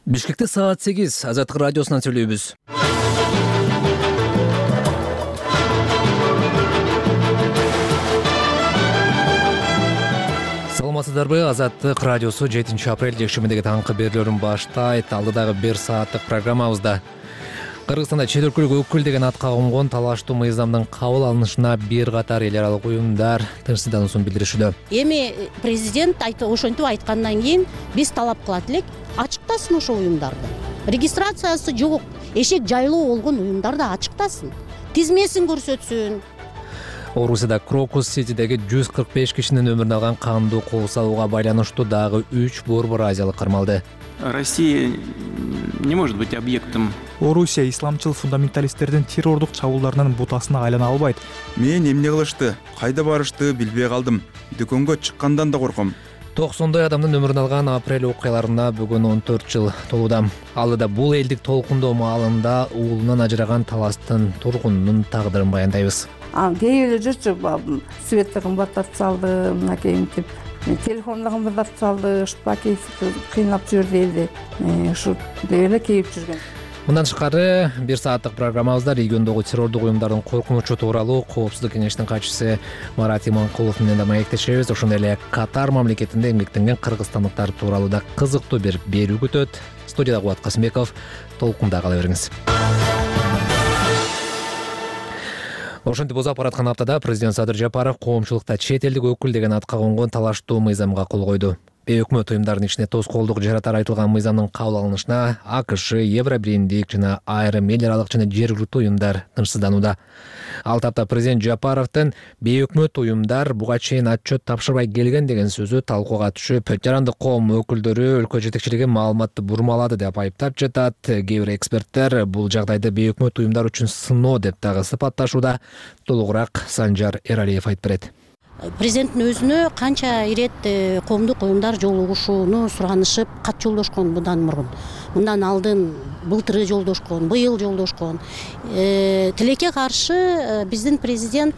Бишкекте саат 8 Азаттык радиосунан сүйлөйбүз. Саламатсыздарбы? Азаттык радиосу 7 апрель жекшембидеги таңкы берүүлөрүн баштайт. Алдыдагы 1 сааттык программабызда Кыргызстанда чет өлкөлүк өкүл деген атка конгон талаштуу мыйзамдын кабыл алынышына бир катар эл аралык уюмдар тынчсыздануусун билдиришүүдө. Эми президент ошентип айткандан кийин биз талап кылат элек, ачыктасын ошо уюмдарды. Регистрациясы жок, эшек жайлоо болгон уюмдарды ачыктасын, тизмесин көрсөтсүн. Орусияда Крокус Ситидеги 145 кишинин өмүрүн алган кандуу кол салууга байланыштуу дагы 3 борбор азиялык кармалды. Россия не может быть объектом. Орусия исламчыл фундаменталисттердин террордук чабуулдарынын бутасына айлана албайт. Мен эмне кылышты, кайда барышты билбей калдым. Дүкөнгө чыккандан да корком. 90 адамдын өмүрүн алган апрель окуяларына бүгүн 14 жыл толууда. Алдыда бул элдик толкундоо маалында уулунан ажыраган таластын тургунунун тагдырын баяндайбыз. Кээ эле жүрчү светти кымбаттатып салды, мынакейинтип телефонду кымбаттатып салды, шпаки кыйнап жиберди элди. Ушу эле кейип жүргөн. Мындан тышкары 1 сааттык программабызда региондогу террордук уюмдардын коркунучу тууралуу Коопсуздук кеңештин катчысы Марат Иманкулов менен да маектешебиз. Ошондой эле Катар мамлекетинде эмгектенген кыргызстандыктар тууралуу да кызыктуу бир берүү күтөт. Студияда Кубат Касымбеков, толкунда кала бериңиз. Ошентип узап бараткан аптада президент Садыр Жапаров коомчулукта чет элдик өкүл деген атка конгон талаштуу мыйзамга кол койду. Өкмөт уюмдардын ичине тоскоолдук жаратар айтылган мыйзамдын кабыл алынышына АКШ, Евробиримдик жана айрым эл аралык жана жергиликтүү уюмдар тынчсызданууда. Ал тапта президент Жапаровдун бейөкмөт уюмдар буга чейин отчет тапшырбай келген деген сөзү талкууга түшүп, жарандык коом өкүлдөрү өлкө жетекчилиги маалыматты бурмалады деп айыптап жатат. Кээ бир эксперттер бул жагдайды бейөкмөт уюмдар үчүн сыноо деп дагы сыпатташууда. Толугураак Санжар Эралиев айтып берет. Президенттин өзүнө канча ирет коомдук уюмдар жолугушууну суранышып, кат жолдошкон мындан мурун. Мындан алдын былтыр жолдошкон, быйыл жолдошкон. Тилекке каршы биздин президент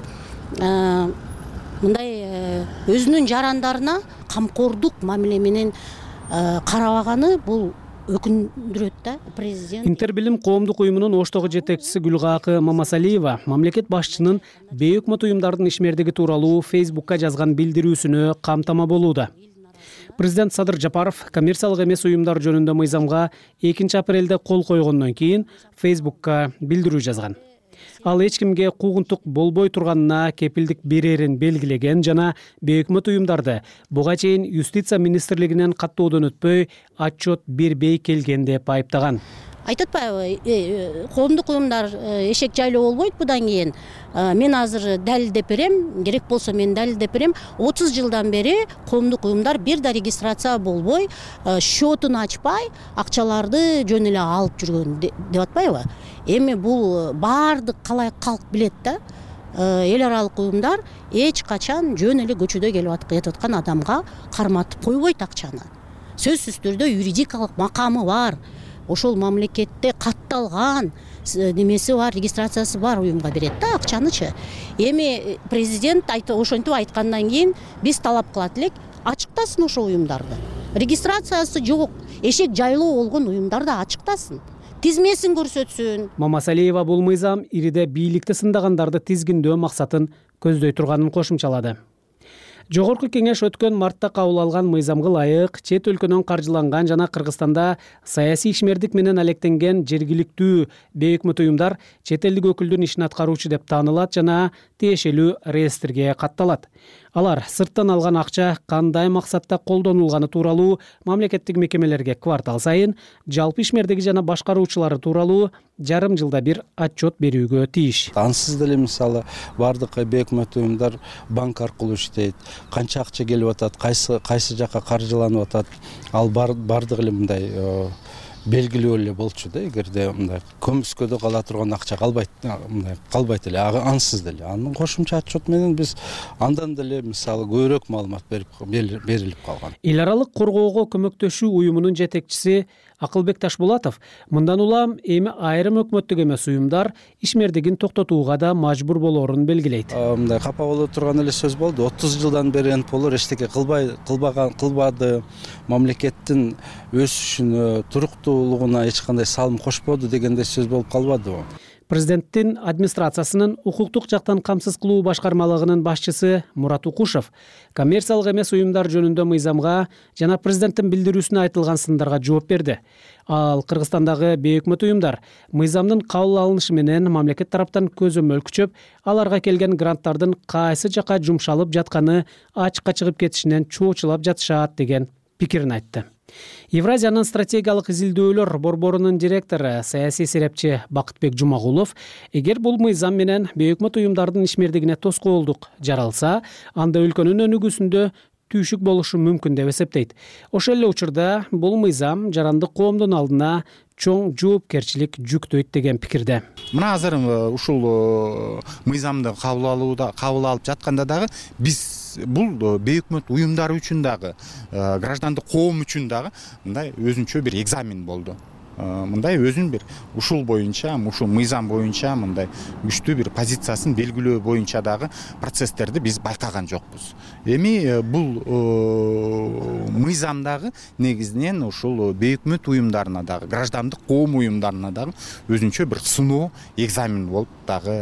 мындай өзүнүн жарандарына камкордук мамиле менен карабаганы бул өкүндүрөт да президент. Интербилим коомдук уюмунун Оштогу жетекчиси Гүлгакы Мамасалиева мамлекет башчынын бейөкмөт уюмдардын ишмердиги тууралуу Фейсбукка жазган билдирүүсүнө камтама болууда. Президент Садыр Жапаров коммерциялык эмес уюмдар жөнүндө мыйзамга 2 апрелде кол койгондон кийин Фейсбукка билдирүү жазган. Ал эч кимге куугунтук болбой турганына кепилдик берерин белгилеген жана бейөкмөт уюмдарды буга чейин юстиция министрлигинен каттоодон өтпөй отчет бербей келген деп айыптаган. Айтып атпайбы, коомдук уюмдар эшек жайлоо болбойт будан кийин. Мен азыр далилдеп берем, керек болсо мен далилдеп берем. 30 жылдан бери коомдук уюмдар бир да регистрация болбой, счетун ачпай, акчаларды жөн эле алып жүргөн деп атпайбы? Эми бул баардык калк билет да. Эл аралык уюмдар эч качан жөн эле көчөдө келип аткан адамга карматып койбойт акчаны. Сөзсүз түрдө юридикалык макамы бар. Ошол мамлекетте катталган немеси бар, регистрациясы бар уюмга берет да акчанычы. Эми президент ошентип айткандан кийин биз талап кылат элек, ачыктасын ошо уюмдарды. Регистрациясы жок, эшек жайлоо болгон уюмдарды ачыктасын, тизмесин көрсөтсүн. Мамасалиева бул мыйзам ириде бийликти сындагандарды тизгиндөө максатын көздөй турганын кошумчалады. Жогорку кеңеш өткөн мартта кабыл алган мыйзамга ылайык чет өлкөнөн каржыланган жана Кыргызстанда саясий ишмердик менен алектенген жергиликтүү бейөкмөт уюмдар чет элдик өкүлдүн ишин аткаруучу деп таанылат жана тиешелүү реестрге катталат. Алар сырттан алган акча кандай максатта колдонулганы тууралуу мамлекеттик мекемелерге квартал сайын, жалпы ишмердиги жана башкаруучулары тууралуу жарым жылда бир отчет берүүгө тийиш. Ансыз деле мисалы бардык бейөкмөт уюмдар банк аркылуу иштейт. Канча акча келип атат, кайсы жакка каржыланып атат, ал бардык эле мындай белгилүү эле болчу да. Эгерде мындай көмүскөдө кала турган акча калбайт эле, ансыз деле. Анын кошумча отчет менен биз андан деле мисалы көбүрөөк маалымат берилип калган. Эл аралык коргоого көмөктөшүү уюмунун жетекчиси Акылбек Ташбулатов мындан улам эми айрым өкмөттүк эмес уюмдар ишмердигин токтотууга да мажбур болоорун белгилейт. Мындай капа болуп турган эле сөз болду. 30 жылдан бери НПОлор эчтеке кылбады, мамлекеттин өсүшүнө, туруктуулугуна эч кандай салым кошподу дегендей сөз болуп калбадыбы? Президенттин администрациясынын укуктук жактан камсыз кылуу башкармалыгынын башчысы Мурат Укушев коммерциялык эмес уюмдар жөнүндө мыйзамга жана президенттин билдирүүсүнө айтылган сындарга жооп берди. Ал Кыргызстандагы бейөкмөт уюмдар мыйзамдын кабыл алынышы менен мамлекет тараптан көзөмөл күчөп, аларга келген гранттардын кайсы жака жумшалып жатканы ачыкка чыгып кетишинен чоочулап жатышат деген пикирин айтты. Евразиянын стратегиялык изилдөөлөр борборунун директору саясий серепчи Бакытбек Жумагулов эгер бул мыйзам менен бейөкмөт уюмдардын ишмердигине тоскоолдук жаралса, анда өлкөнүн өнүгүүсүндө түйшүк болушу мүмкүн деп эсептейт. Ошол эле учурда бул мыйзам жарандык коомдун алдына чоң жоопкерчилик жүктөйт деген пикирде. Мына азыр ушул мыйзамды кабыл алып жатканда дагы биз бул бейөкмөт уюмдар үчүн дагы, граждандык коом үчүн дагы мындай өзүнчө бир экзамен болду. Мындай өзүн бир ушул боюнча, ушул мыйзам боюнча мындай күчтүү бир позициясын белгилөө боюнча дагы процесстерди биз байкаган жокпуз. Эми бул мыйзам дагы негизинен ушул бейөкмөт уюмдарына дагы, граждандык коом уюмдарына дагы өзүнчө бир сыноо, экзамен болуп дагы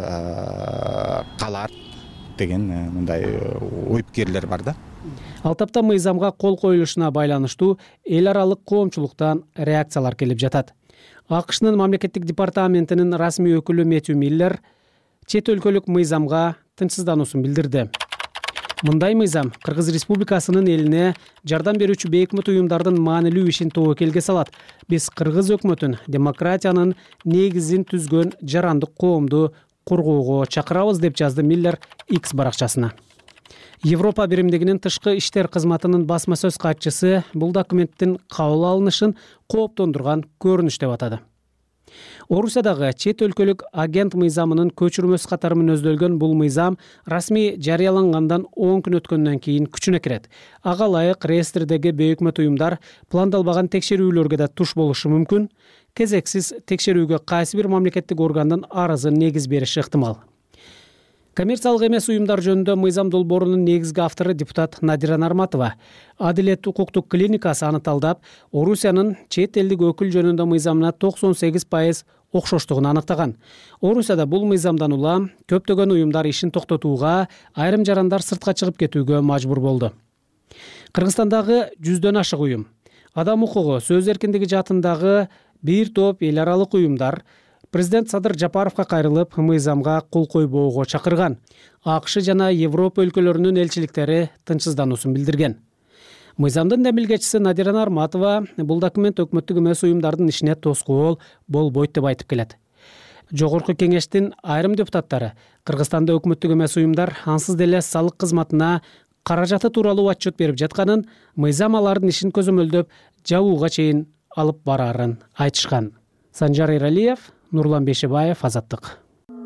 калат деген мындай ой-пикирлер бар да. Ал тапта мыйзамга кол коюлушуна байланыштуу эл аралык коомчулуктан реакциялар келип жатат. АКШнын мамлекеттик департаментинин расмий өкүлү Мэтью Миллер чет өлкөлүк мыйзамга тынчсыздануусун билдирди. Мындай мыйзам Кыргыз Республикасынын элине жардам берүүчү бейөкмөт уюмдардын маанилүү ишин тобокелге салат. Биз Кыргыз өкмөтүн демократиянын негизин түзгөн жарандык коомду коргоого чакырабыз деп жазды Миллер X баракчасына. Европа биримдигинин тышкы иштер кызматынын басма сөз катчысы бул документтин кабыл алынышын кооптондурган көрүнүш деп атады. Орусиядагы чет өлкөлүк агент мыйзамынын көчүрмөсү катары мүнөздөлгөн бул мыйзам расмий жарыялангандан 10 күн өткөндөн кийин күчүнө кирет. Ага ылайык реестрдеги бейөкмөт уюмдар пландалбаган текшерүүлөргө да туш болушу мүмкүн. Кезексиз текшерүүгө кайсы бир мамлекеттик органдын арызы негиз бериши ыктымал. Коммерциялык эмес уюмдар жөнүндө мыйзам долбоорунун негизги автору депутат Надира Нарматова Адилет укуктук клиникасы аныталдап, Орусиянын чет элдик өкүл жөнүндө мыйзамына 98% окшоштугун аныктаган. Орусияда бул мыйзамдан улам көптөгөн уюмдар ишин токтотууга, айрым жарандар сыртка чыгып кетүүгө мажбур болду. Кыргызстандагы 100дөн ашык уюм, адам укугу, сөз эркиндиги жаатындагы бир топ эл аралык уюмдар президент Садыр Жапаровго кайрылып, мыйзамга кол койбоого чакырган. АКШ жана Европа өлкөлөрүнүн элчиликтери тынчсыздануусун билдирген. Мыйзамдын демилгечиси Надира Нарматова бул документ өкмөттүк эмес уюмдардын ишине тоскоол болбойт деп айтып келет. Жогорку кеңештин айрым депутаттары Кыргызстанда өкмөттүк эмес уюмдар ансыз деле салык кызматына каражаты тууралуу отчет берип жатканын, мыйзам алардын ишин көзөмөлдөп жабууга чейин алып барарын айтышкан. Санжар Эралиев, Нурлан Бешебаев, Азаттык.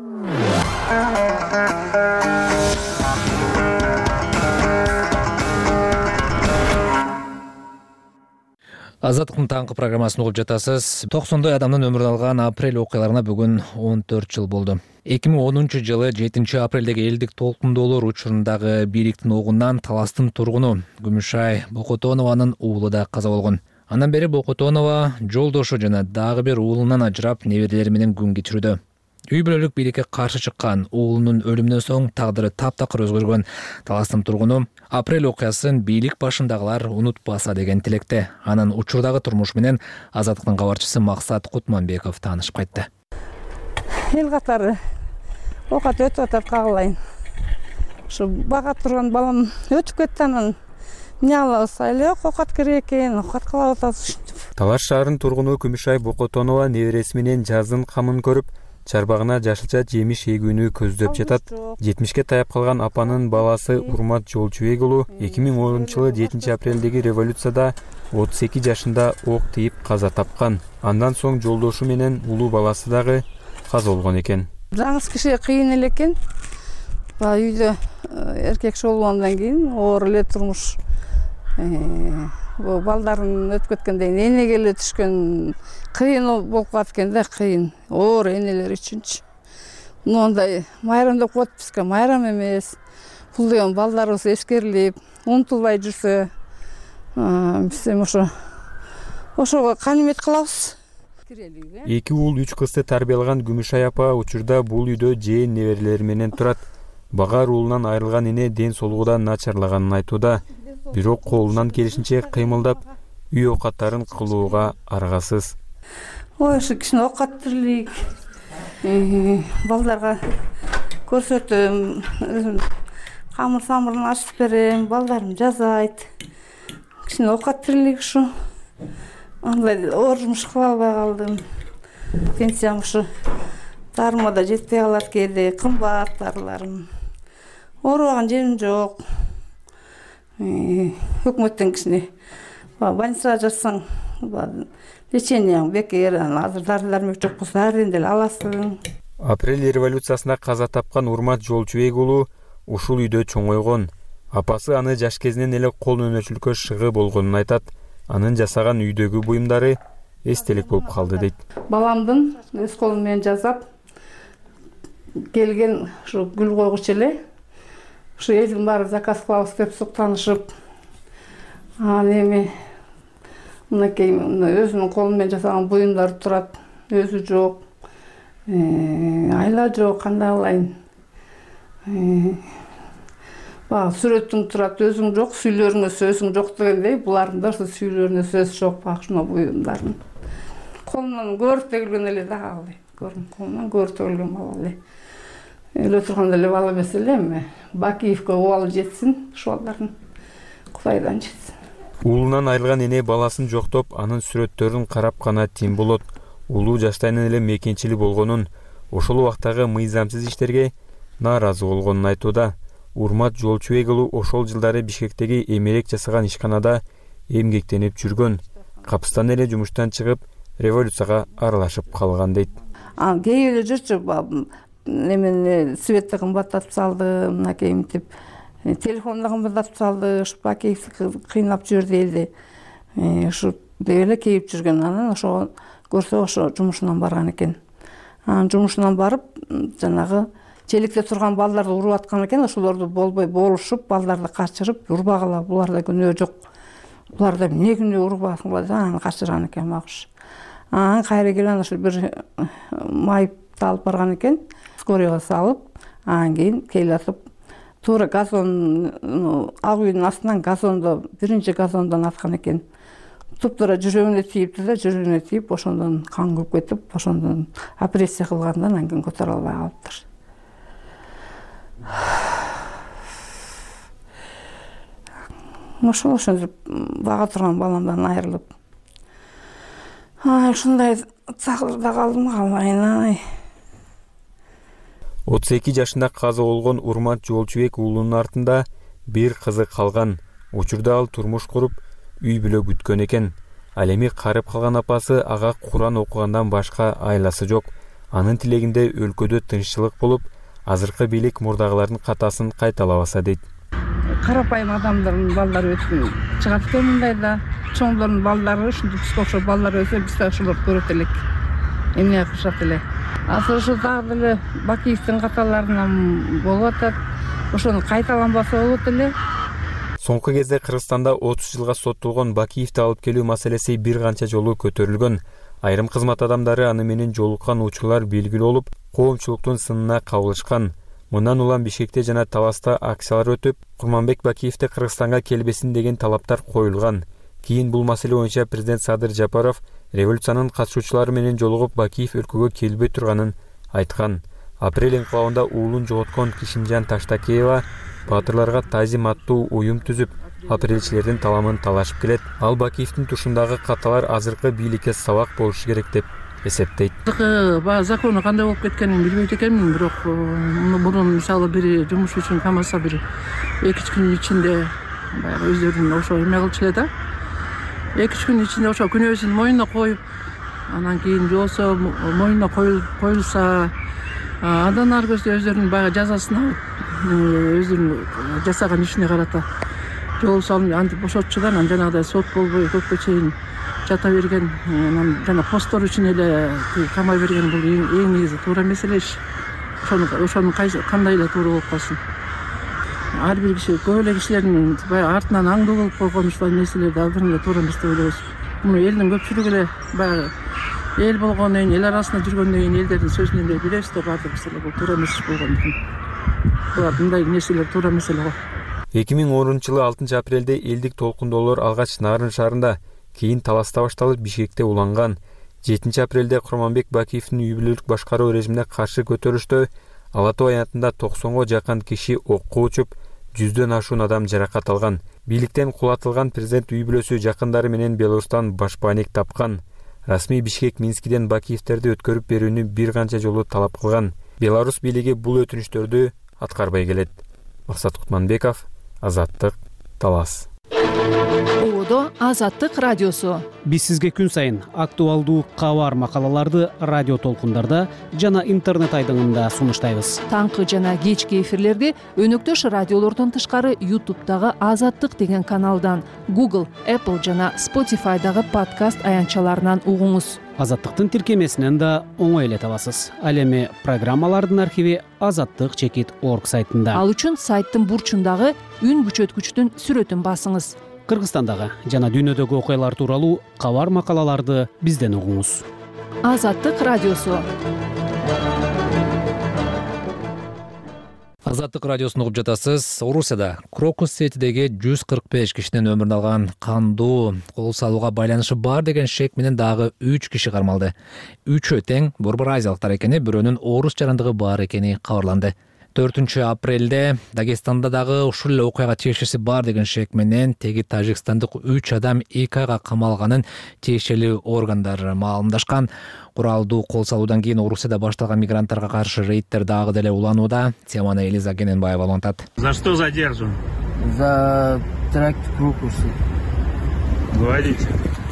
Азаттыктын таңкы программасын угуп жатасыз. 90 адамдын өмүрүн алган апрель окуяларына бүгүн 14 жыл болду. 2010 жылы 7 апрелдеги элдик толкундоолор учурундагы бийликтин огунан Таластын тургуну Күмүшай Бокотонованын уулу да каза болгон. Андан бери Бокотонова жолдошу жана дагы бир уулунан ажырап, неберелери менен күн кечирүүдө. Үй бүлөлүк бийликке каршы чыккан уулунун өлүмүнөн соң тагдыры таптакыр өзгөргөн Таластын тургуну апрель окуясын бийлик башындагылар унутпаса деген тилекте. Анын учурдагы турмуш менен Азаттыктын кабарчысы Максат Кутманбеков таанышып кайтты. Эл катары оокат өтүп атат, кагылайын. Ушу бага турган балам өтүп кетти, анан эмне кылабыз, эле оокат керек экен, оокат кылып атабыз. Талаш шаарынын тургуну Күмүшай Бокотонова небереси менен жаздын камын көрүп, чарбагына жашылча жемиш эгүүнү көздөп жатат. 70ке таяп калган апанын баласы Урмат Жолчубек уулу 2010 жылы 7 апрелдеги революцияда 32 жашында ок тийип каза тапкан. Андан соң жолдошу менен улуу баласы дагы каза болгон экен. Жаңыз киши кыйын эле экен. Үйдө эркек болгондон кийин оор эле турмуш балдарын өтүп кеткенден кийин энегеле түшкөн кыйын болуп калат экен да, кыйын оор энелер үчүнчү. Мондай майрамдап коет бизге, майрам эмес. Бул деген балдарыбыз эскерилип, унутулбай жүрсө, биз эми ошого канемет кылабыз. 2 уул 3 кызды тарбиялаган Күмүшай апа учурда бул үйдө жээн неберелери менен турат. Багар уулунан айрылган эне ден соолугудан начарлаганын айтууда. Бирок колунан келишинче кыймылдап, үй оокаттарын кылууга аргасыз. Ушу кичине оокат тирлик, балдарга көрсөтөм, камыр-самырын ачып берем, балдарым жазайт. Кичине оокат тирлик ушу. Андай оор жумуш кыла албай калдым. Пенсиям ушу дарыма да жетпей калат кээде, кымбат дарыларым. Оорубаган жерим жок. Өкмөттөн кичине больницага жатсаң, лечениең бекер, азыр дары-дармек жок болсо арден деле аласың. Апрель революциясында каза тапкан Урмат Жолчубек уулу ушул үйдө чоңойгон. Апасы аны жаш кезинен эле кол өнөрчүлүккө шыгы болгонун айтат. Анын жасаган үйдөгү буюмдары эстелик болуп калды дейт. Баламдын өз колум менен жасап келген ушу гүл койгуч эле. Ушу элдин баары заказ кылабыз деп суктанышып, эми мынакей өзүнүн колу менен жасаган буюмдар турат, өзү жок, айла жок, кандай кылайын. Сүрөтүң турат, өзүң жок, сүйлөрүңө сөзүң жок дегендей, булардын да сүйлөрүнө сөз жок, ушуна буюмдардын. Колумдан көрүп төгүлгөн эле да калды. Колумдан көрүп төгүлгөн бала эле. Өлө турганда эле бала эмес эле, эми Бакиевке убалы жетсин, ушул балдардын Кудайдан жетсин. Уулунан айрылган эне баласын жоктоп, анын сүрөттөрүн карап гана тим болот. Уулу жаштайынан эле мекенчили болгонун, ошол убактагы мыйзамсыз иштерге нааразы болгонун айтууда. Урмат Жолчубек уулу ошол жылдары Бишкектеги эмерек жасаган ишканада эмгектенип жүргөн. Капыстан эле жумуштан чыгып, революцияга аралашып калган дейт. Кээ эле жүрчү, немени светти кымбаттатып салды, мынакей мынтип, телефонду кымбаттатып салды, ушу Бакиевди кыйнап жүрдү элди. Ушу деп эле кейип жүргөн. Анан ошо көрсө ошо жумушунан барган экен. Жумушунан барып, жанагы челикте турган балдарды уруп аткан экен, ошолорду болбой болушуп, балдарды качырып, урбагыла, буларда күнөө жок. Буларда эмне күнөө урбасың деп анан качырган экен багыш. Кайра келген ошо бир майыпты алып барган экен, скорыйга салып, анан кийин келатып, туура газон, ак үйдүн астынан газондо, биринчи газондон аткан экен. Туптура жүрөгүнө тийипти да, жүрөгүнө тийип, ошондон кан көп кетип, ошондон операция кылгандан анан кийин көтөрө албай калыптыр. Ошентип бага турган баламдан айрылып, ушундай такырда калдым, калайын. 32 жашында каза болгон Урмат Жолчубек уулунун артында бир кызы калган. Учурда ал турмуш куруп, үй бүлө күткөн экен. Ал эми карып калган апасы ага Куран окугандан башка айласы жок. Анын тилегинде өлкөдө тынччылык болуп, азыркы бийлик мурдагылардын катасын кайталабаса дейт. Карапайым адамдардын балдары өтүп чыгат экен мындайда. Чоңдордун балдары ушинтип бизге окшоп балдар өсө, биз да ошолорду көрөт элек. Эмне кылышат эле. Азыр ошо дагы эле Бакиевдин каталарынан болуп атат. Ошону кайталанбаса болот эле. Соңку кезде Кыргызстанда 30 жылга соттолгон Бакиевди алып келүү маселеси бир канча жолу көтөрүлгөн. Айрым кызмат адамдары аны менен жолуккан учурлар белгилүү болуп, коомчулуктун сынына кабылышкан. Мындан улам Бишкекте жана Таласта акциялар өтүп, Курманбек Бакиевди Кыргызстанга келбесин деген талаптар коюлган. Кийин бул маселе боюнча президент Садыр Жапаров революциянын катышуучулары менен жолугуп Бакиев өлкөгө келбей турганын айткан. Апрель инкылабында уулун жоготкон Кишимжан Таштакеева баатырларга тазим аттуу уюм түзүп, апрелчилердин таламын талашып келет. Ал Бакиевдин тушундагы каталар азыркы бийликке сабак болушу керек деп эсептейт. Закону кандай болуп кеткенин билбейт экенмин, бирок мурун мисалы бир жумуш үчүн камаса бир 2-3 күн ичинде баягы өздөрүн ошо эме кылчу эле да. 2-3 күн ичинде ошо күнөөсүн мойнуна коюп, анан кийин болсо мойнуна коюлса, андан ары көрсө өздөрүнүн баягы жазасын алып, өздөрүнүн жасаган ишине карата жол салынбай антип бошотчу да, анан жанагыдай сот болбой көпкө чейин жата берген, анан жана посттор үчүн эле камай берген, бул эң негизи туура эмес эле иш. Ошонун кандай эле туура болуп калсын. Ар бир киши, көп эле кишилердин баягы артынан аңдуу болуп койгон ушул нерселерди алдырын эле туура эмес деп ойлойбуз. Муну элдин көпчүлүгү эле баягы эл болгондон кийин, эл арасында жүргөндөн кийин элдердин сөзүнөн эле билебиз да баардыгыбыз эле бул туура эмес иш болгондугун. Булар мындай нерселер туура эмес эле го. 2010-жылы 6 апрелде элдик толкундоолор алгач Нарын шаарында, кийин Таласта башталып Бишкекте уланган. 7 апрелде Курманбек Бакиевдин үй бүлөлүк башкаруу режимине каршы көтөрүштө Ала Тоо аянтында 90га жакын киши окко учуп, 100дөн ашуун адам жаракат алган. Бийликтен кулатылган президент үй бүлөсү жакындары менен Беларустан баш бааник тапкан. Расмий Бишкек Минскиден Бакиевтерди өткөрүп берүүнү бир канча жолу талап кылган. Беларус бийлиги бул өтүнүштөрдү аткарбай келет. Максат Кутманбеков, Азаттык, Талас. Ободо Азаттык радиосу. Биз сизге күн сайын актуалдуу кабар макалаларды радио толкундарда жана интернет айдыңында сунуштайбыз. Таңкы жана кечки эфирлерди өнөктөш радиолордон тышкары YouTube'дагы Азаттык деген каналдан, Google, Apple жана Spotify'дагы подкаст аянтчаларынан угуңуз. Азаттыктын тиркемесинен да оңой эле табасыз. Ал эми программалардын архиви azattik.org сайтында. Ал үчүн сайттын бурчундагы үн күчөткүчтүн сүрөтүн басыңыз. Кыргызстандагы жана дүйнөдөгү окуялар тууралуу кабар макалаларды бизден угуңуз. Азаттык радиосу. Азаттык радиосун угуп жатасыз. Орусияда Крокус сетидеги 145 кишинин өмүрүн алган кандуу кол салууга байланышы бар деген шек менен дагы 3 киши кармалды. Үчөө тең борбор азиялыктар экени, бирөөнүн орус жарандыгы бар экени кабарланды. 4 апрелде Дагестанда дагы ушул эле окуяга тиешеси бар деген шек менен теги тажикстандык 3 адам 2 айга камалганын тиешелүү органдар маалымдашкан. Куралдуу кол салуудан кийин Орусияда башталган мигранттарга каршы рейдтер дагы деле уланууда. Теманы Элиза Гененбаева улантат. За что задержан? За теракт Крокусы. Говорите.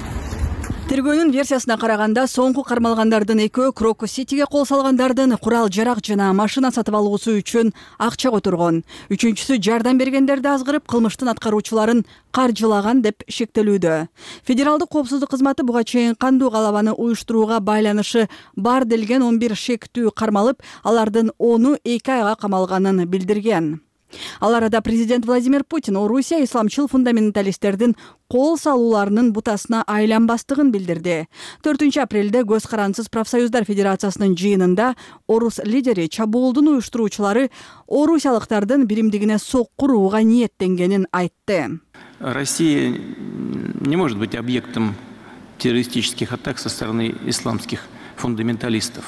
Тергөөнүн версиясына караганда, соңку кармалгандардын экөө Крокус Ситиге кол салгандардын курал жарак жана машина сатып алуусу үчүн акча которгон. Үчүнчүсү жардам бергендерди азгырып, кылмыштын аткаруучуларын каржылаган деп шектелүүдө. Федералдык коопсуздук кызматы буга чейин кандуу калабаны уюштурууга байланышы бар делген 11 шектүү кармалып, алардын 10-у 2 айга камалганын билдирген. Ал арада президент Владимир Путин Орусия исламчыл фундаменталисттердин кол салууларынын бутасына айланбастыгын билдирди. 4 апрелде Көз карансыз профсоюздар федерациясынын жыйынында орус лидери чабуулдун уюштуруучулары орусиялыктардын биримдигине соккурууга ниеттенгенин айтты. Россия не может быть объектом террористических атак со стороны исламских фундаменталистов.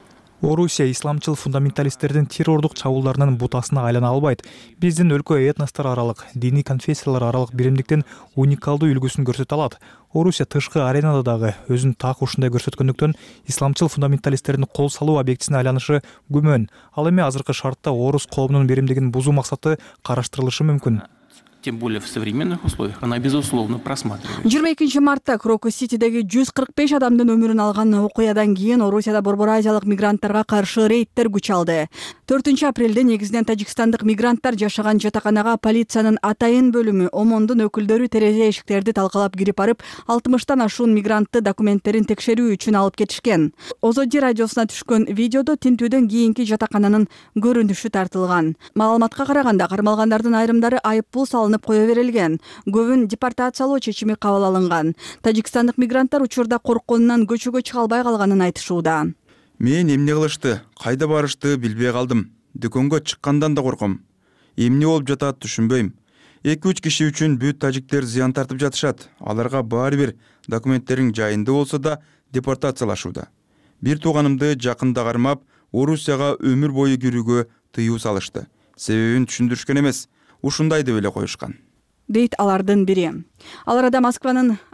Орусия исламчыл фундаменталисттердин террордук чабуулдарынын бутасына айлана албайт. Биздин өлкө этностор аралык, диний конфессиялар аралык биримдиктин уникалдуу үлгүсүн көрсөтө алат. Орусия тышкы аренада дагы өзүн так ушундай көрсөткөндүктөн исламчыл фундаменталисттердин кол салуу объектисине айланышы күмөн. Ал эми азыркы шартта орус коомунун биримдигин бузуу максаты караштырылышы мүмкүн. Тем более в современных условиях она безусловно просматривается. 22 мартта Крокус Ситидеги 145 адамдын өмүрүн алган окуядан кийин Орусияда борбор азиялык мигранттарга каршы рейдтер күч алды. 4 апрелде негизинен тажикстандык мигранттар жашаган жатаканага полициянын атайын бөлүмү ОМОНдун өкүлдөрү терезе эшиктерди талкалап кирип барып, 60тан ашуун мигрантты документтерин текшерүү үчүн алып кетишкен. Озоди радиосуна түшкөн видеодо тинтүүдөн кийинки жатакананын көрүнүшү тартылган. Маалыматка караганда, кармалгандардын айрымдары айыппул салынып кое берилген. Көбүн депортациялоо чечими кабыл алынган. Тажикстандык мигранттар учурда коркконунан көчөгө чыга албай калганын айтышууда. Мен эмне кылышты, кайда барышты билбей калдым. Дүкөнгө чыккандан да корком. Эмне болуп жатат түшүнбөйм. 2-3 киши үчүн бүт тажиктер зыян тартып жатышат. Аларга баары бир документтерин жайында болсо да депортациялашууда. Бир тууганымды жакында кармап, Орусияга өмүр бою кирүүгө тыюу салышты. Себебин түшүндүрүшкөн эмес, ушундай деп эле коюшкан. Дейт алардын бири. Ал арада Москванын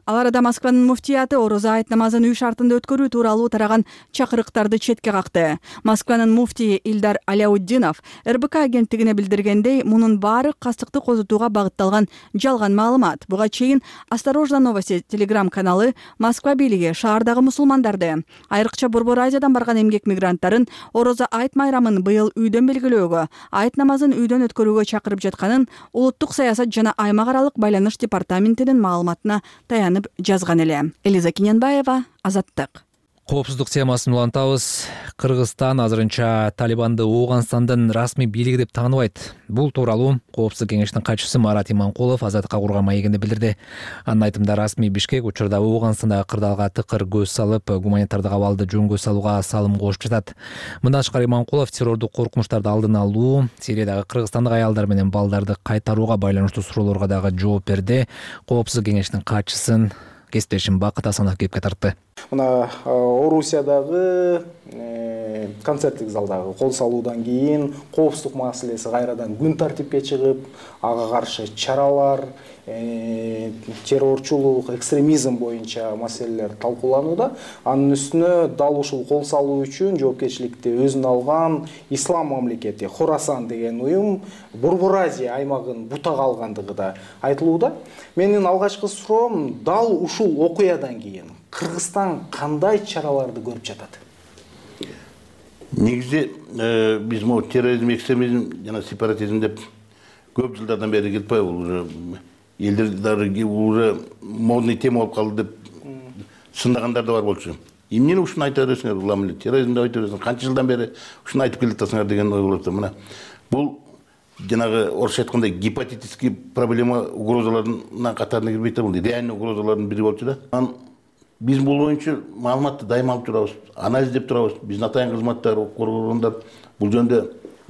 Ал арада Москванын муфтияты орозо айт намазын үй шартында өткөрүү тууралуу тараган чакырыктарды четке какты. Москванын муфтийи Илдар Аляутдинов РБК агенттигине билдиргендей, мунун баары кастыкты козутууга багытталган жалган маалымат. Буга чейин Осторожно новости телеграм каналы Москва бийлиги шаардагы мусулмандарды, айрыкча Борбор Азиядан барган эмгек мигранттарын орозо айт майрамын быйыл үйдөн белгилөөгө, айт намазын үйдөн өткөрүүгө чакырып жатканын улуттук саясат жана аймак аралык байланыш департаментинин маалыматына таянып жазган эле. Элиза Киненбаева, Азаттык. Коопсуздук темасын улантабыз. Кыргызстан азырынча Талибанды Ооганстандын расмий бийлиги деп тааныбайт. Бул тууралуу Коопсуздук кеңештин катчысы Марат Иманкулов Азаттыкка курган маегинде билдирди. Анын айтымында расмий Бишкек учурда Ооганстандагы кырдаалга тыкыр көз салып, гуманитардык абалды жөнгө салууга салым кошуп жатат. Мындан тышкары Иманкулов террордук коркунучтарды алдын алуу, Сириядагы кыргызстандык аялдар менен балдарды кайтарууга байланыштуу суроолорго дагы жооп берди. Коопсуздук кеңештин катчысын кесиптешим Бакыт Асанов кепке тартты. Мына Орусиядагы концерттик залдагы кол салуудан кийин коопсуздук маселеси кайрадан күн тартипке чыгып, ага каршы чаралар, террорчулук, экстремизм боюнча маселелер талкууланууда. Анын үстүнө дал ушул кол салуу үчүн жоопкерчиликти өзүнө алган Ислам мамлекети Хорасан деген уюм Борбор Азия аймагын бутага алгандыгы да айтылууда. Менин алгачкы суроом дал ушул окуядан кийин Кыргызстан кандай чараларды көрүп жатат? Негизи биз могу терроризм, экстремизм жана сепаратизм деп көп жылдардан бери кетпей, уже элдер уже модный тема болуп калды деп сындагандар да бар болчу. Эмнени ушуну айта бересиңер, улам эле терроризмди айта бересиңер, канча жылдан бери ушуну айтып келатасыңар деген ой болот. Мына бул жанагы орусча айткандай гипотетический проблема угрозаларынын катарына кирбейт, бул реальный угрозалардын бири болчу да. Биз бул боюнча маалыматты дайыма алып турабыз, анализдеп турабыз. Биздин атайын кызматтар, коргоондар бул жөнүндө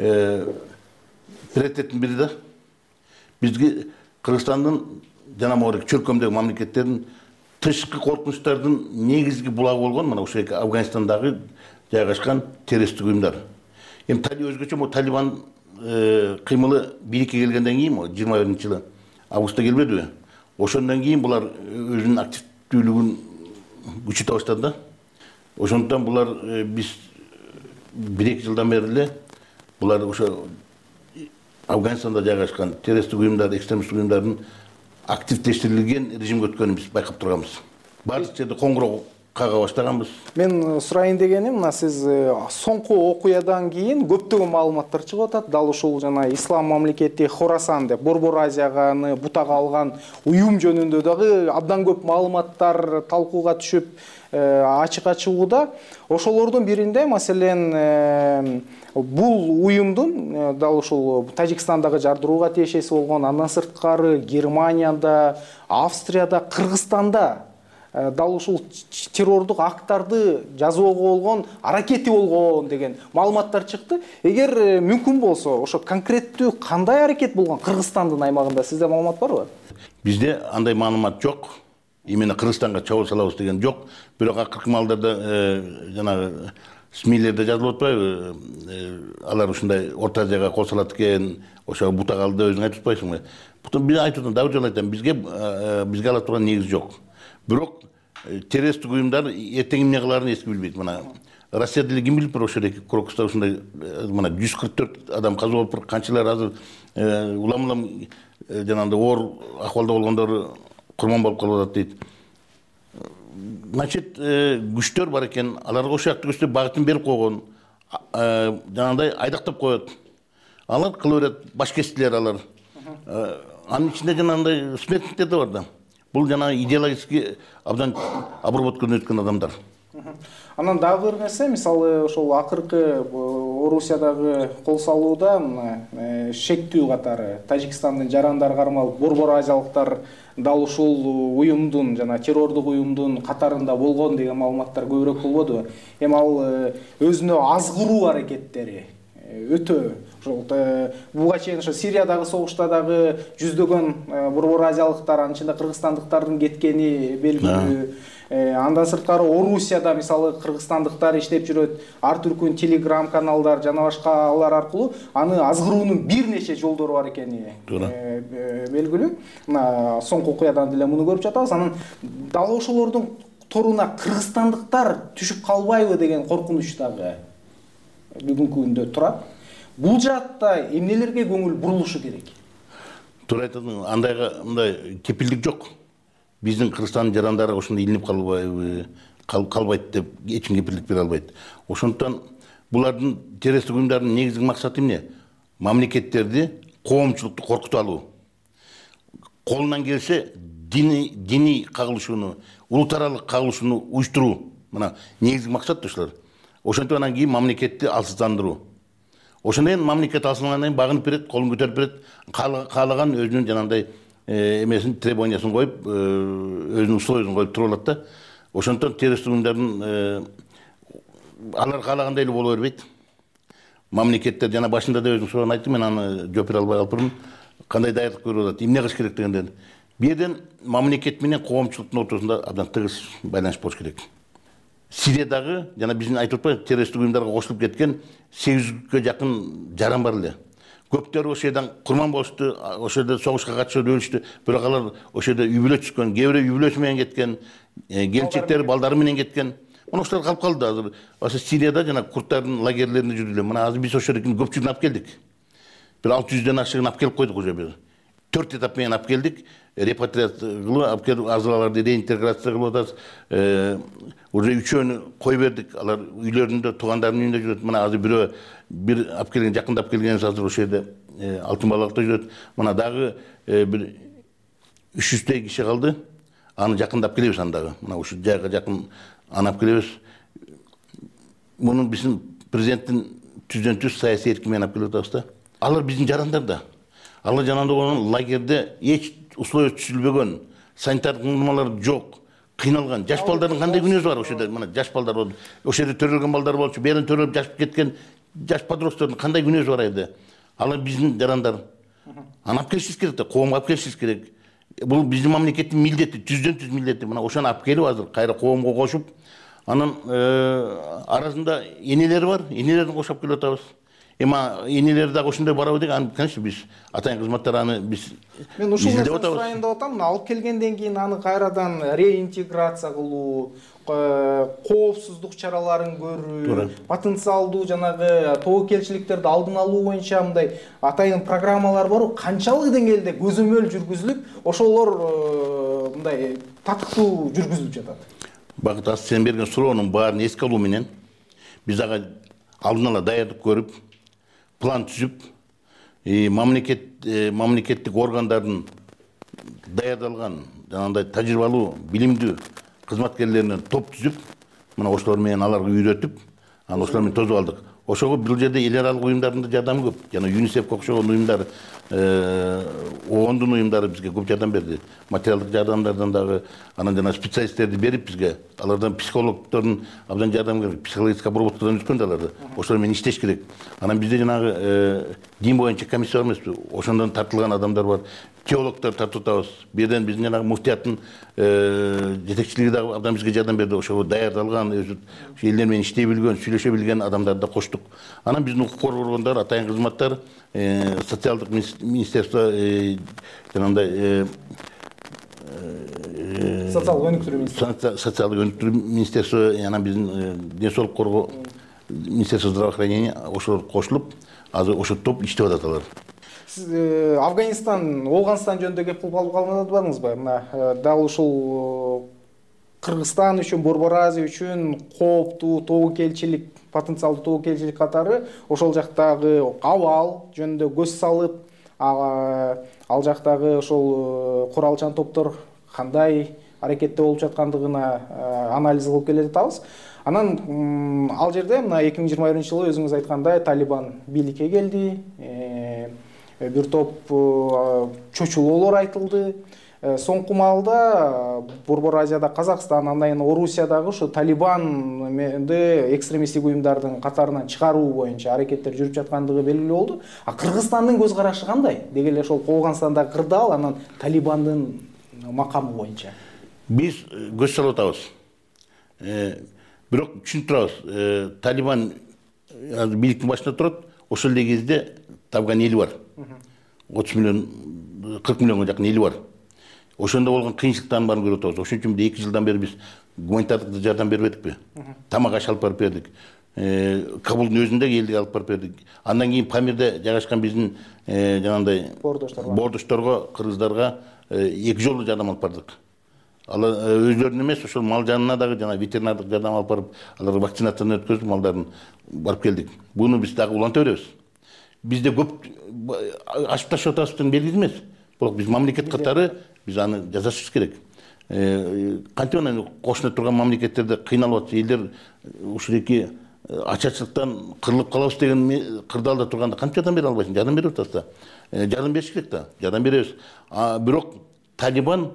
приоритеттин бири да. Бизге Кыргызстандын жана могу чөлкөмдөгү мамлекеттердин тышкы коркунучтардын негизги булагы болгон мына ушул Афганистандагы жайгашкан террористтик уюмдар. Эми өзгөчө могу Талибан кыймылы бийликке келгенден кийин 21-жылы августта келбедиби? Ошондон кийин булар өзүнүн активдүүлүгүн күчөтө баштады да. Ошондон булар биз 1-2 жылдан бери эле булар ошо Афганистанда жайгашкан террористтик уюмдар, экстремисттик уюмдардын активдештирилген режимге өткөнүн биз байкап турганбыз. Бардык жерде коңгуроо кага баштаганбыз. Мен сурайын дегеним, мына сиз соңку окуядан кийин көптөгөн маалыматтар чыгып атат. Дал ушул жана Ислам мамлекети Хорасан деп Борбор Азияны бутага алган уюм жөнүндө дагы абдан көп маалыматтар талкууга түшүп ачыкка чыгууда. Ошолордун биринде маселен бул уюмдун дал ушул Тажикстандагы жардырууга тиешеси болгон, андан сырткары Германияда, Австрияда, Кыргызстанда дал ушул террордук акттарды жазууга болгон аракети болгон деген маалыматтар чыкты. Эгер мүмкүн болсо, ошо конкреттүү кандай аракет болгон Кыргызстандын аймагында сизде маалымат барбы? Бизде андай маалымат жок. Именно Кыргызстанга чабуул салабыз деген жок. Бирок акыркы маалдарда жанагы СМИлерде жазылып атпайбы? Алар ушундай Орто Азияга кол салат экен, ошо бутага алды өзүң айтып атпайсыңбы? Бутун биз айтып дагы жолу айтам, бизге ала турган негиз жок. Бирок террористтик уюмдар эртең эмне кылаарын эч ким билбейт. Мына Россияда эле ким билип ошо Крокуста ушундай мына 144 адам каза болуп, канчалар азыр улам жанагындай оор акыбалда болгондор курман болуп калып атат дейт. Значит, күчтөр бар экен, аларга ошол жакты күчтөр багытын берип койгон, жанагындай айдактап коет. Алар кыла берет, башкестилер алар. Анын ичинде жанагындай смертниктер да бар да. Бул жанагы идеологически абдан обработкадан өткөн адамдар. Анан дагы бир нерсе, мисалы ошол акыркы Орусиядагы кол салууда шектүү катары Тажикстандын жарандары кармалып, Борбор Азиялыктар дал ушул уюмдун жана террордук уюмдун катарында болгон деген маалыматтар көбүрөөк болбодубу? Эми ал өзүнө азгыруу аракеттери өтө буга чейин ошо Сириядагы согушта дагы жүздөгөн Борбор Азиялыктар, анын ичинде кыргызстандыктардын кеткени белгилүү. Андан сырткары Орусияда мисалы кыргызстандыктар иштеп жүрөт, ар түркүн телеграм каналдар жана башкалар аркылуу аны азгыруунун бир нече жолдору бар экени белгилүү. Мына соңку окуядан деле муну көрүп жатабыз. Анан дал ошолордун торуна кыргызстандыктар түшүп калбайбы деген коркунуч дагы бүгүнкү күндө турат. Бул жаатта эмнелерге көңүл бурулушу керек? Туура айтасың, андайга мындай кепилдик жок. Биздин Кыргызстандын жарандары ошондой илинип калбайт деп эч ким кепилдик бере албайт. Ошондуктан булардын террористтик уюмдардын негизги максаты эмне? Мамлекеттерди, коомчулукту коркутуп алуу. Колунан келсе диний кагылышууну, улут аралык кагылышууну уюштуруу. Мына негизги максат ошолор. Ошентип анан кийин мамлекетти алсыздандыруу. Ошондон кийин мамлекет алсынгандан кийин багынып берет, колун көтөрүп берет, каалаган өзүнүн жанагындай эмесин, требованиясын коюп, өзүнүн условиясын коюп туруп алат да. Ошондон террористтик уюмдардын алар каалагандай эле боло бербейт. Мамлекеттер жана башында да өзүң суроон айттым, мен аны жооп бере албай калыптырмын. Кандай даярдык көрүп атат, эмне кылыш керек дегенден. Бул жерден мамлекет менен коомчулуктун ортосунда абдан тыгыз байланыш болуш керек. Сириядагы жана биздин айтып атпайбы, террористтик уюмдарга кошулуп кеткен 800гө жакын жаран бар эле. Көптөрү ошол жерден курман болушту, ошол жерде согушка катышып өлүштү. Бирок алар ошол жерде үй бүлө түшкөн, кээ бирөө үй бүлөсү менен кеткен, келинчектери, балдары менен кеткен. Мына ошолор калып калды азыр. Ошо Сирияда жана курдтардын лагерлеринде жүрдүлөр. Мына азыр биз ошол жерден көпчүлүгүн алып келдик. Бир 600дөн ашыгын алып келип койдук уже бир. 4 этап менен алып келдик. Репатриация кылып, алып келип азырларды реинтеграция кылып атабыз. Уже 3өөнү кой бердик. Алар үйлөрүндө, туугандарынын үйүндө жүрөт. Мына азыр бирөө бир алып келген, жакындап келгенибиз азыр ошол жерде Алтын балыкта жүрөт. Мына дагы бир 300 киши калды. Аны жакындап келебиз андагы. Мына ушул жайга жакын анап келебиз. Мунун биздин президенттин түздөн түз саясий эркин менен алып келип атабыз да. Алар биздин жарандар да. Алар жанында болгон лагерде эч условия түзүлбөгөн, санитардык нормалар жок, кыйналган. Жаш балдардын кандай күнөөсү бар ошол жерде? Мына жаш балдар болду. Ошол жерде төрөлгөн балдар болчу, берен төрөлүп жашып кеткен жаш подростоктордун кандай күнөөсү бар эле? Алар биздин жарандар. Аны алып келишибиз керек да, коомго алып келишибиз керек. Бул биздин мамлекеттин милдети, түздөн түз милдети. Мына ошону алып келип азыр кайра коомго кошуп, анын арасында энелери бар, энелерин кошуп келип атабыз. Эма энелер дагы ошондой барабы деген, аны конечно биз атайын кызматтар аны биз мен ушул нерсени сурайын деп атам. Алып келгенден кийин аны кайрадан реинтеграция кылуу, коопсуздук чараларын көрүү, потенциалдуу жанагы тобокелчиликтерди алдын алуу боюнча мындай атайын программалар барбы? Канчалык деңгээлде көзөмөл жүргүзүлүп, ошолор мындай татыктуу жүргүзүлүп жатат? Багыт аз сен берген суроонун баарын эске алуу менен биз дагы алдын ала даярдык көрүп, план түзүп, мамлекеттик органдардын даярдалган жанагындай тажрыйбалуу, билимдүү кызматкерлеринен топ түзүп, мына ошолор менен аларга үйрөтүп, анан ошолор менен тосуп алдык. Ошого бул жерде эл аралык уюмдардын да жардамы көп. Жана ЮНИСЕФ окшогон уюмдар, ООНдун уюмдары бизге көп жардам берди. Материалдык жардамдардан дагы, анан жана специалисттерди берип бизге, алардан психологдордун абдан жардам керек, психологический обработкадан өткөн аларды. Ошолор менен иштеш керек. Анан бизде жанагы дин боюнча комиссия бар эмеспи? Ошондон тартылган адамдар бар. Теологдор тартып атабыз. Бирден биздин жанагы муфтияттын жетекчилиги дагы абдан бизге жардам берди. Ошого даярдалган, өзү элдер менен иштей билген, сүйлөшө билген адамдарды да коштук. Анан биздин укук коргоо органдары, атайын кызматтар, социалдык министерство, жанагындай социалдык өнүктүрүү министерство, анан биздин ден соолук коргоо министерство здравоохранения ошолор кошулуп, азыр ошол топ иштеп атат алар. Сиз Оғанстан жөнүндө кеп кылып калбадыңызбы? Мына дал ушул Кыргызстан үчүн, Борбор Азия үчүн кооптуу тобокелчилик, потенциалдуу тобокелчилик катары ошол жактагы абал жөнүндө көз салып, ал жактагы ошол куралчан топтор кандай аракетте болуп жаткандыгына анализ кылып келе жатабыз. Анан ал жерде мына 2021-жылы өзүңүз айткандай Талибан бийликке келди. Бир топ чочулоолор айтылды. Соңку маалда Борбор Азияда Казакстан, андан кийин Орусиядагы ушу Талибанды экстремисттик уюмдардын катарынан чыгаруу боюнча аракеттер жүрүп жаткандыгы белгилүү болду. Кыргызстандын көз карашы кандай? Деги эле ошол Оғанстандагы кырдаал, анан Талибандын макамы боюнча. Биз көз салып атабыз. бирок түшүнүп турабыз, Талибан азыр бийликтин башында турат, ошол эле кезде Афган эли бар. 30 миллион, 40 миллионго жакын эли бар. Ошондо болгон кыйынчылыктардын баарын көрүп атабыз. Ошон үчүн 2 жылдан бери биз гуманитардык жардам бербедикпи? Тамак аш алып барып бердик. Кабулдун өзүндөгү элдиге алып барып бердик. Андан кийин Памирде жайгашкан биздин жанагындай бордошторго, кыргыздарга 2 жолу жардам алып бардык. Алар өзлөрүнүн эмес, ошол мал жанына дагы жана ветеринардык жардам алып барып, аларга вакцинацияны өткөзүп, малдарын барып келдик. Буну биз дагы уланта беребиз. Бизде көп ашып ташып атабыздын белгиси эмес. Бирок биз мамлекет катары биз аны жазышыбыз керек. Кантип анан кошуна турган мамлекеттерде кыйналып атса, элдер ушул эки ачарчылыктан кырылып калабыз деген кырдаалда турганда кантип жардам бере албайсың? Жардам берип атасыз да. Жардам бериш керек да. Жардам беребиз. Бирок Талибан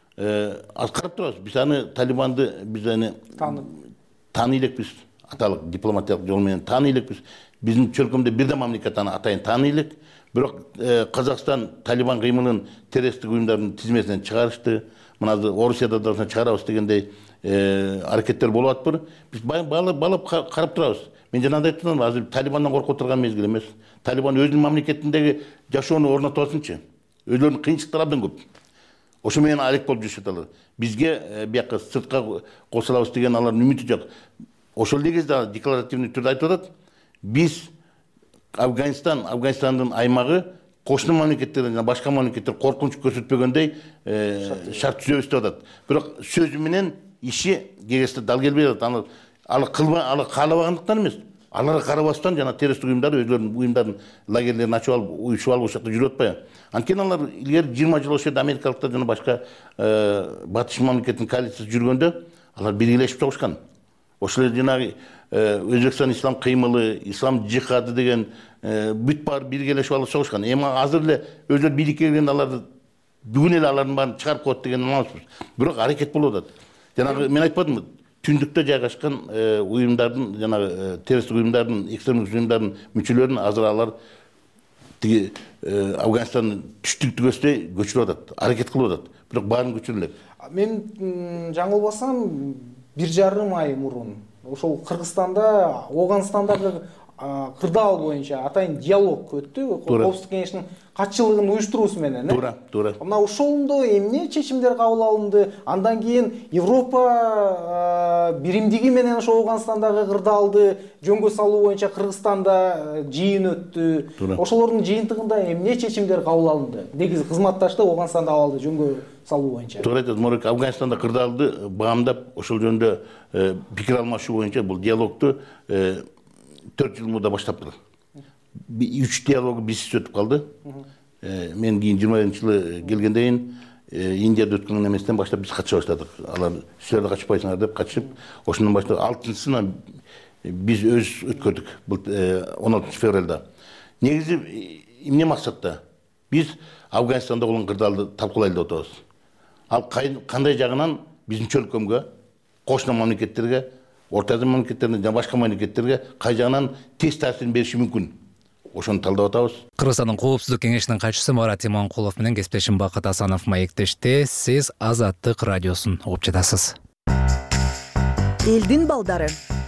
карап турабыз. Биз аны Талибанды биз аны тааный элекпиз. Аталык дипломатиялык жол менен тааный элекпиз. Биздин чөлкөмдө бирден мамлекет аны атайын тааный элек. Бирок Казакстан Талибан кыймылын террористтик уюмдардын тизмесинен чыгарышты. Мына Орусияда да чыгарабыз дегендей аракеттер болуп атпыр. Биз балап карап турабыз. Мен жанагындай айтып турдум, азыр Талибандан коркуп турган мезгил эмес. Талибан өзүнүн мамлекетиндеги жашоону орнотуп алсынчы. Өзлөрүнүн кыйынчылыктары абдан көп. Ошо менен алек болуп жүрүшөт алар. Бизге бияка сыртка кошулабыз деген алардын үмүтү жок. Ошол эле кезде декларативный түрдө айтып атат. Биз Афганистандын аймагы кошуна мамлекеттерден жана башка мамлекеттер коркунуч көрсөтпөгөндөй шарт түзөбүз деп атат. Бирок сөзү менен иши кегесте дал келбей атат. Аны каалабагандыктан эмес, аларга карабастан жана террористтик уюмдар өзлөрүнүн уюмдарын лагерлерин ачып алып, уюшуп алып ошол жакта жүрүп атпайбы? Анткени алар илгери 20 жыл ошол жерде америкалыктар жана башка батыш мамлекеттин коалициясы жүргөндө алар биргелешип чогушкан. Ошол эле жанагы Өзбекстан ислам кыймылы, ислам жихады деген бүт баары биргелешип алып чогушкан. Эми азыр эле өздөр бийликке келгенде аларды бүгүн эле алардын баарын чыгарып коет деген амалбыз. Бирок аракет болуп атат. Жанагы мен айтпадымбы? Түндүктө жайгашкан уюмдардын, жанагы террористтик уюмдардын, экстремистик уюмдардын мүчөлөрүн азыр алар тиги Афганистандын түштүк-түгөсүнө көчүрүп атат, аракет кылып атат. Бирок баарын көчүрүлөт. Мен жаңылбасам 1,5 ай мурун ошол Кыргызстанда, Оганстандагы кырдаал боюнча атайын диалог өттү. Коопсуздук кеңешинин катчылыгын уюштуруусу менен. Туура. Мына ошондо эмне чечимдер кабыл алынды? Андан кийин Европа биримдиги менен ошо Оганстандагы кырдаалды жөнгө салуу боюнча Кыргызстанда жыйын өттү. Ошолордун жыйынтыгында эмне чечимдер кабыл алынды? Негизи кызматташтык Оганстанда абалды жөнгө салуу боюнча. Туура айтасыз, Морек Афганистанда кырдаалды баамдап, ошол жөнүндө пикир алмашуу боюнча бул диалогду 4 жыл мурда баштаптыр. 3 диалогу бизсиз өтүп калды. Мен кийин 20-жылы келгенден кийин Индияда өткөн эместен баштап биз катыша баштадык. Алар силер да катышпайсыңар деп катышып, ошондон баштап 6-сына биз өз өткөрдүк. Бул 16 февралда. Негизи эмне максатта? Биз Афганистанда болгон кырдаалды талкуулайлы деп атабыз. Ал кандай жагынан биздин чөлкөмгө, кошуна мамлекеттерге, Орта Азия мамлекеттерине жана башка мамлекеттерге кай жагынан тез таасирин бериши мүмкүн. Ошону талдап атабыз. Кыргызстандын коопсуздук кеңешинин катчысы Марат Иманкулов менен кесиптешим Бакыт Асанов маектешти. Сиз Азаттык радиосун угуп жатасыз. Элдин балдары.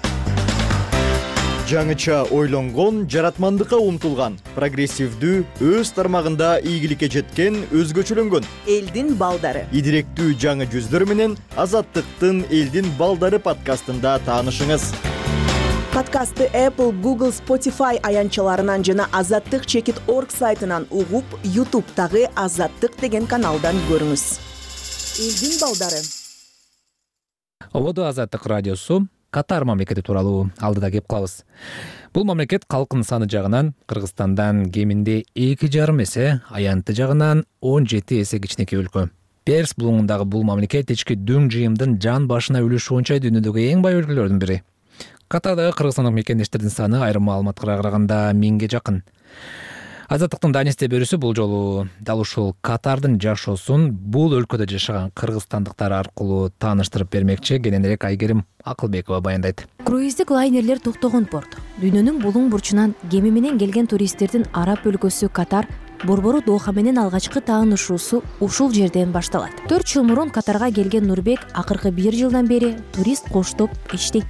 Жаңыча ойлонгон, жаратмандыкка умтулган, прогрессивдүү, өз тармагында ийгиликке жеткен, өзгөчөлөнгөн. Элдин балдары. Идиректүү жаңы жүздөр менен Азаттыктын Элдин балдары подкастында таанышыңыз. Подкастты Apple, Google, Spotify аянчаларынан жана azattik.org сайтынан угуп, YouTube'тагы Азаттык деген каналдан көрүңүз. Элдин балдары. Ободо Азаттык радиосу Катар мамлекети тууралуу алдыда кеп калабыз. Бул мамлекет калкынын саны жагынан Кыргызстандан кеминде 2,5 эсе, аянты жагынан 17 эсе кичинекей өлкө. Перс булуңундагы бул мамлекет ички дүң жыйымдын жан башына үлүшү боюнча дүйнөдөгү эң бай өлкөлөрдүн бири. Катардагы кыргызстандык мекендештердин саны айрым маалыматка караганда 1000ге жакын. Азаттыктын данесте берүүсү бул жолу дал ушул Катардын жашоосун бул өлкөдө жашаган кыргызстандыктар аркылуу тааныштырып бермекчи. Кененирээк Айгерим Акылбекова баяндайт. Круиздик лайнерлер токтогон порт. Дүйнөнүн булуң бурчунан кеме менен келген туристтердин араб өлкөсү Катар борбору Доха менен алгачкы таанышуусу ушул жерден башталат. 4 жыл мурун Катарга келген Нурбек акыркы 1 жылдан бери турист коштоп иштейт.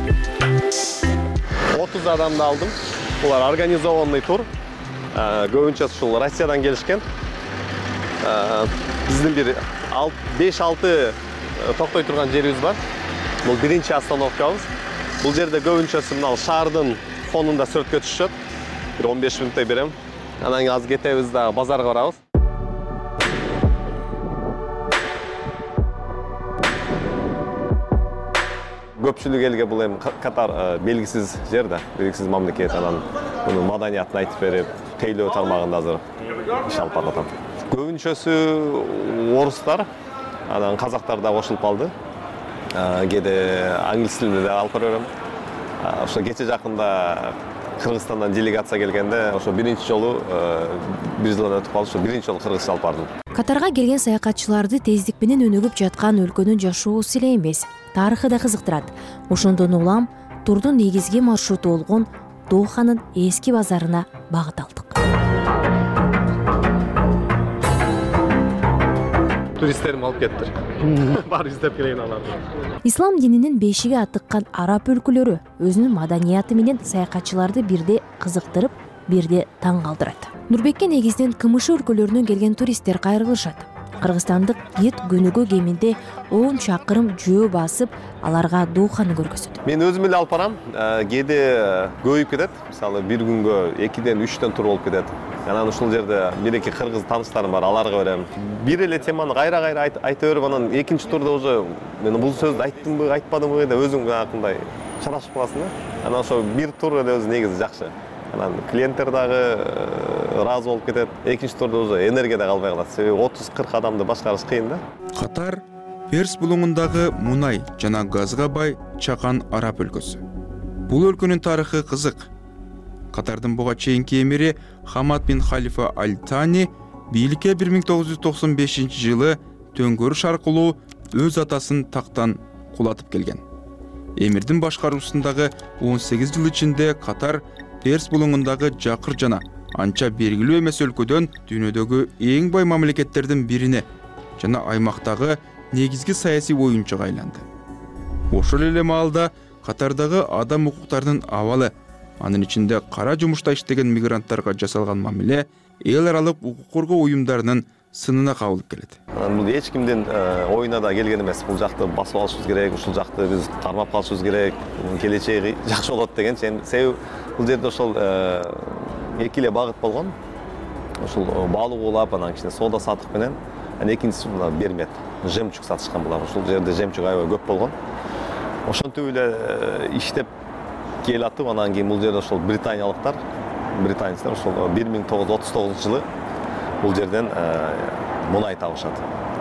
30 адамды алдым. Булар организованный тур. Көбүнчө ушул Россиядан келишкен. Биздин бир 5-6 токтой турган жерибиз бар. Бул биринчи остановкабыз. Бул жерде көбүнчөсү мына шаардын фонунда сүрөткө түшөт. Бир 15 мүнөттөй берем. Анан азыр кетебиз да базарга барабыз. Көпчүлүк элге бул эми Катар белгисиз жер да, белгисиз мамлекет. Анан мунун маданиятын айтып берип, тейлөө тармагында азыр иш алып баратам. Көбүнчөсү орустар, анан казактар да кошулуп калды. Кээде англис тилинде да алып берем. Ошо кече жакында Кыргызстандан делегация келгенде, ошо биринчи жолу 1 жылдан өтүп калды, ошо биринчи жолу Кыргызча алып бардым. Катарга келген саякатчыларды тездик менен өнүгүп жаткан өлкөнүн жашоосу эле эмес, тарыхы да кызыктырат. Ошондон улам турдун негизги маршруту болгон Доханын эски базарына багыт алдык. Туристтерим алып кетти. Бар издеп келейин аларды. Ислам дининин бешиги атыккан араб өлкөлөрү өзүнүн маданияты менен саякатчыларды бирде кызыктырып, бирде таң калтырат. Нурбекке негизинен КМШ өлкөлөрүнөн келген туристтер кайрылышат. Кыргызстандык гид көнүгүү кеминде 10 чакырым жөө басып, аларга Доханы көргөзөт. Мен өзүм эле алып барам. Кээде көбөйүп кетет. Мисалы бир күнгө 2ден 3төн тур болуп кетет. Анан ушул жерде бир-эки кыргыз тааныштарым бар, аларга берем. Бир эле теманы кайра-кайра айта берип, анан экинчи турда уже мен бул сөздү айттымбы, айтпадымбы деп өзүң акындай шарашып каласың да. Анан ошо бир тур эле өзү негизи жакшы. Анан клиенттер дагы ыраазы болуп кетет. Экинчи турда уже энергия да калбай калат. Себеби 30-40 адамды башкарыш кыйын да. Катар Перс булуңундагы мунай жана газга бай чакан араб өлкөсү. Бул өлкөнүн тарыхы кызык. Катардын буга чейинки эмири Хамад бин Халифа Аль-Тани бийликке 1995-жылы төңкөрүш аркылуу өз атасын тактан кулатып келген. Эмирдин башкаруусундагы 18 жыл ичинде Катар Перс булуңундагы жакыр жана анча белгилүү эмес өлкөдөн дүйнөдөгү эң бай мамлекеттердин бирине жана аймактагы негизги саясий оюнчуга айланды. Ошол эле маалда Катардагы адам укуктарынын абалы, анын ичинде кара жумушта иштеген мигранттарга жасалган мамиле эл аралык укук коргоо уюмдарынын сынына кабылып келет. Бул эч кимдин оюна да келген эмес. Бул жакты басып алышыбыз керек, ушул жакты биз кармап калышыбыз керек, келечеги жакшы болот деген. Себеби бул жерде ошол эки эле багыт болгон. Ошол балык улап, анан кичине соода сатык менен, анан экинчиси мына бермет, жемчуг сатышкан булар. Ошол жерде жемчуг аябай көп болгон. Ошентип эле иштеп келатып, анан кийин бул жерде ошол британиялыктар ошол 1939-жылы бул жерден мунай табышат.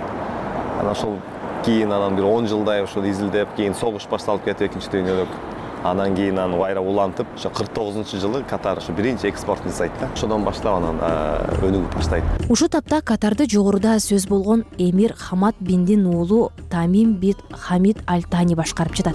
Анан ошол кийин анан бир 10 жылдай ошол изилдеп, кийин согуш башталып кетип, экинчи дүйнөлүк. Анан кийин аны кайра улантып, ошо 49-жылы Катар ошо биринчи экспортун жасайт да. Ошодон баштап анан өнүгүп баштайт. Ушул тапта Катарды жогоруда сөз болгон эмир Хамад биндин уулу Тамим бин Хамид Аль-Тани башкарып жатат.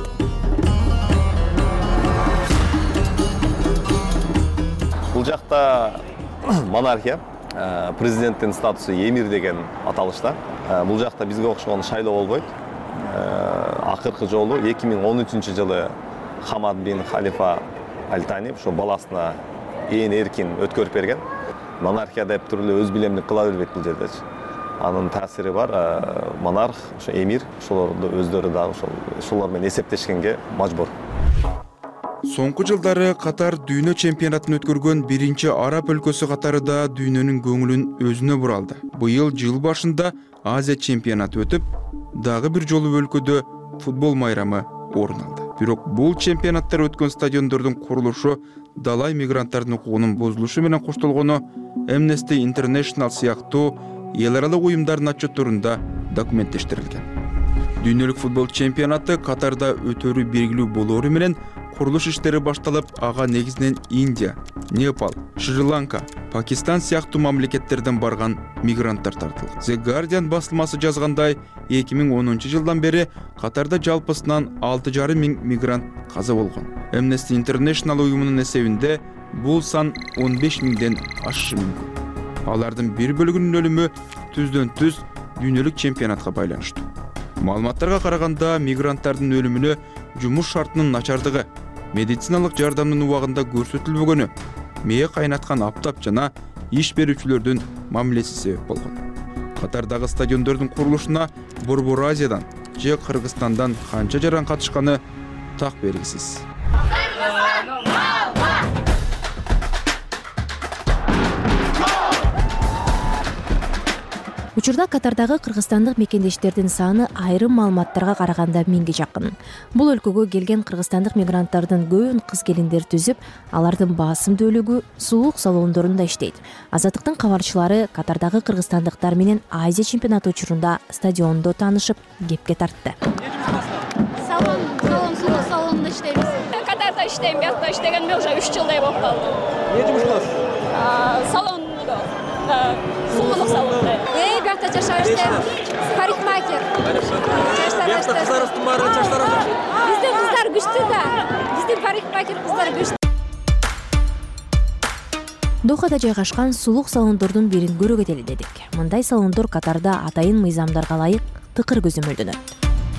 Бул жакта монархия, президенттин статусу эмир деген аталышта. Бул жакта бизге окшогон шайлоо болбойт. Акыркы жолу 2013-жылы Хамад бин Халифа Аль-Тани ошо баласына ээн эркин өткөрүп берген. Монархия деп туруп өз билемдик кыла бербейт бул жердечи. Анын таасири бар. Монарх, ошо эмир, ошолорду өздөрү дагы ошолор менен эсептешкенге мажбур. Соңку жылдары Катар дүйнө чемпионатын өткөргөн биринчи араб өлкөсү катарында дүйнөнүн көңүлүн өзүнө буралды. Быйыл жыл башында Азия чемпионаты өтүп, дагы бир жолу өлкөдө футбол майрамы орун алды. Бирок бул чемпионаттар өткөн стадиондордун курулушу далай мигранттардын укугунун бузулушу менен коштолгону Amnesty International сыяктуу эл аралык уюмдардын отчетторунда документтештирилген. Дүйнөлүк футбол чемпионаты Катарда өтөрү белгилүү болоору менен курулуш иштери башталып, ага негизинен Индия, Непал, Шри-Ланка, Пакистан сыяктуу мамлекеттерден барган мигранттар тартылган. The Guardian басылмасы жазгандай, 2010-жылдан бери Катарда жалпысынан 6,5 миң мигрант каза болгон. Amnesty International уюмунун эсебинде бул сан 15 миңден ашышы мүмкүн. Алардын бир бөлүгүнүн өлүмү түздөн түз дүйнөлүк чемпионатка байланыштуу. Маалыматтарга караганда мигранттардын өлүмүнө жумуш шартынын начардыгы, медициналык жардамдын убагында көрсөтүлбөгөнү, мээ кайнаткан аптап жана иш берүүчүлөрдүн мамилеси себеп болгон. Катардагы стадиондордун курулушуна Борбор Азиядан же Кыргызстандан канча жаран катышканы так белгисиз. Учурда Катардагы кыргызстандык мекендештердин саны айрым маалыматтарга караганда 1000ге жакын. Бул өлкөгө келген кыргызстандык мигранттардын көбүн кыз келиндер түзүп, алардын басымдуулугу сулуук салондорунда иштейт. Азаттыктын кабарчылары Катардагы кыргызстандыктар менен Азия чемпионаты учурунда стадиондо таанышып, кепке тартты. Сулуу салонунда иштейбиз. Катарда иштейм, биякта иштегениме уже 3 жылдай болуп калды. Эмне жумуш кыласыз? Салондо. Сулуулук салонунда. Биякта чачар иштейм. Парикмахер. Биякта кыздарыбыздын баары чачтар алат. Биздин кыздар күчтүү да. Биздин парикмахер кыздар күчтүү. Дохада жайгашкан сулуук салондордун бирин көрүүгө келдик. Мындай салондор Катарда атайын мыйзамдарга ылайык тыкыр көзөмөлдөнөт.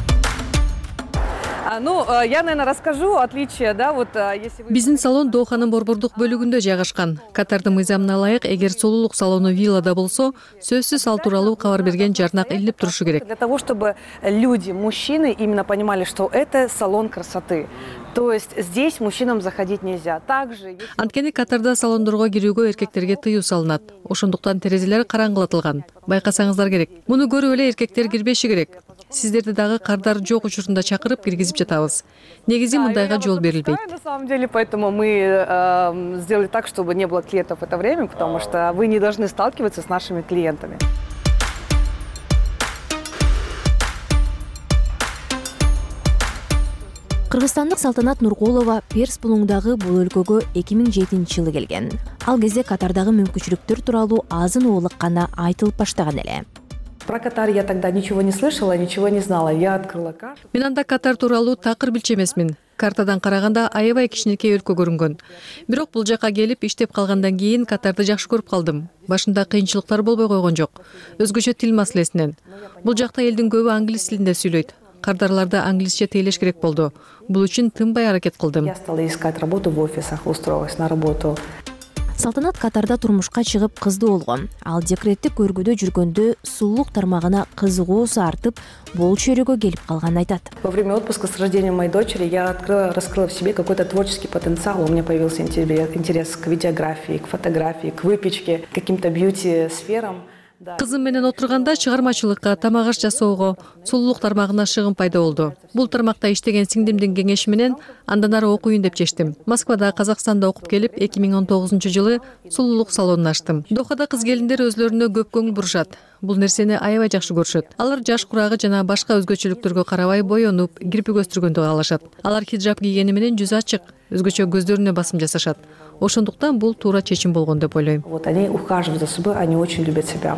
Я, наверное, расскажу отличие, да, вот если вы... Биздин салон Доханын борбордук бөлүгүндө жайгашкан. Катардын мыйзамына ылайык, эгер сулуулук салону виллада болсо, сөзсүз ал тууралуу кабар берген жарнак илинип турушу керек. Для того, чтобы люди, мужчины, именно понимали, что это салон красоты. То есть здесь мужчинам заходить нельзя. Также... Анткени Катарда салондорго кирүүгө эркектерге тыюу салынат. Ошондуктан терезелер караңгылатылган. Байкасаңыздар керек. Муну көрүп эле эркектер кирбеши керек. Сиздерди дагы кардар жок учурунда чакырып киргизип жатабыз. Негизи мындайга жол берилбейт. На самом деле, поэтому мы сделали так, чтобы не было клиентов в это время, потому что вы не должны сталкиваться с нашими клиентами. Кыргызстандык Салтанат Нуркулова Перс булуңдагы бул өлкөгө 2007-жылы келген. Ал кезде Катардагы мүмкүнчүлүктөр тууралуу азын оолук гана айтылып баштаган эле. Про Катар я тогда ничего не слышала, ничего не знала. Я открыла карту. Мен анда Катар тууралуу такыр билчү эмесмин. Картадан караганда аябай кичинекей өлкө көрүнгөн. Бирок бул жака келип иштеп калгандан кийин Катарды жакшы көрүп калдым. Башында кыйынчылыктар болбой койгон жок. Өзгөчө тил маселесинен. Бул жакта элдин көбү англис тилинде сүйлөйт. Кардарларда англисче тейлеш керек болду. Бул үчүн тынбай аракет кылдым. Я стала искать работу в офисах, устроилась на работу. Салтанат Катарда турмушка чыгып кызды болгон. Ал декреттик көргүдө жүргөндө сулуулук тармагына кызыгуусу артып, бул чөйрөгө келип калганын айтат. Во время отпуска с рождением моей дочери я раскрыла в себе какой-то творческий потенциал. У меня появился интерес к видеографии, к фотографии, к выпечке, к каким-то бьюти-сферам. Кызым менен отурганда чыгармачылыкка, тамак аш жасоого, сулуулук тармагына шыгым пайда болду. Бул тармакта иштеген сиңдимдин кеңеши менен андан ары окуйун деп чечтим. Москвада, Казакстанда окуп келип, 2019-жылы сулуулук салонун ачтым. Дохада кыз келиндер өзлөрүнө көп көңүл бурушат. Бул нерсени аябай жакшы көрүшөт. Алар жаш курагы жана башка өзгөчөлүктөргө карабай боенуп, кирпик өстүргөндү каалашат. Алар хиджаб кийгени менен жүзү ачык, өзгөчө көздөрүнө басым жасашат. Ошондуктан бул туура чечим болгон деп ойлойм. Вот они ухаживают за собой, они очень любят себя.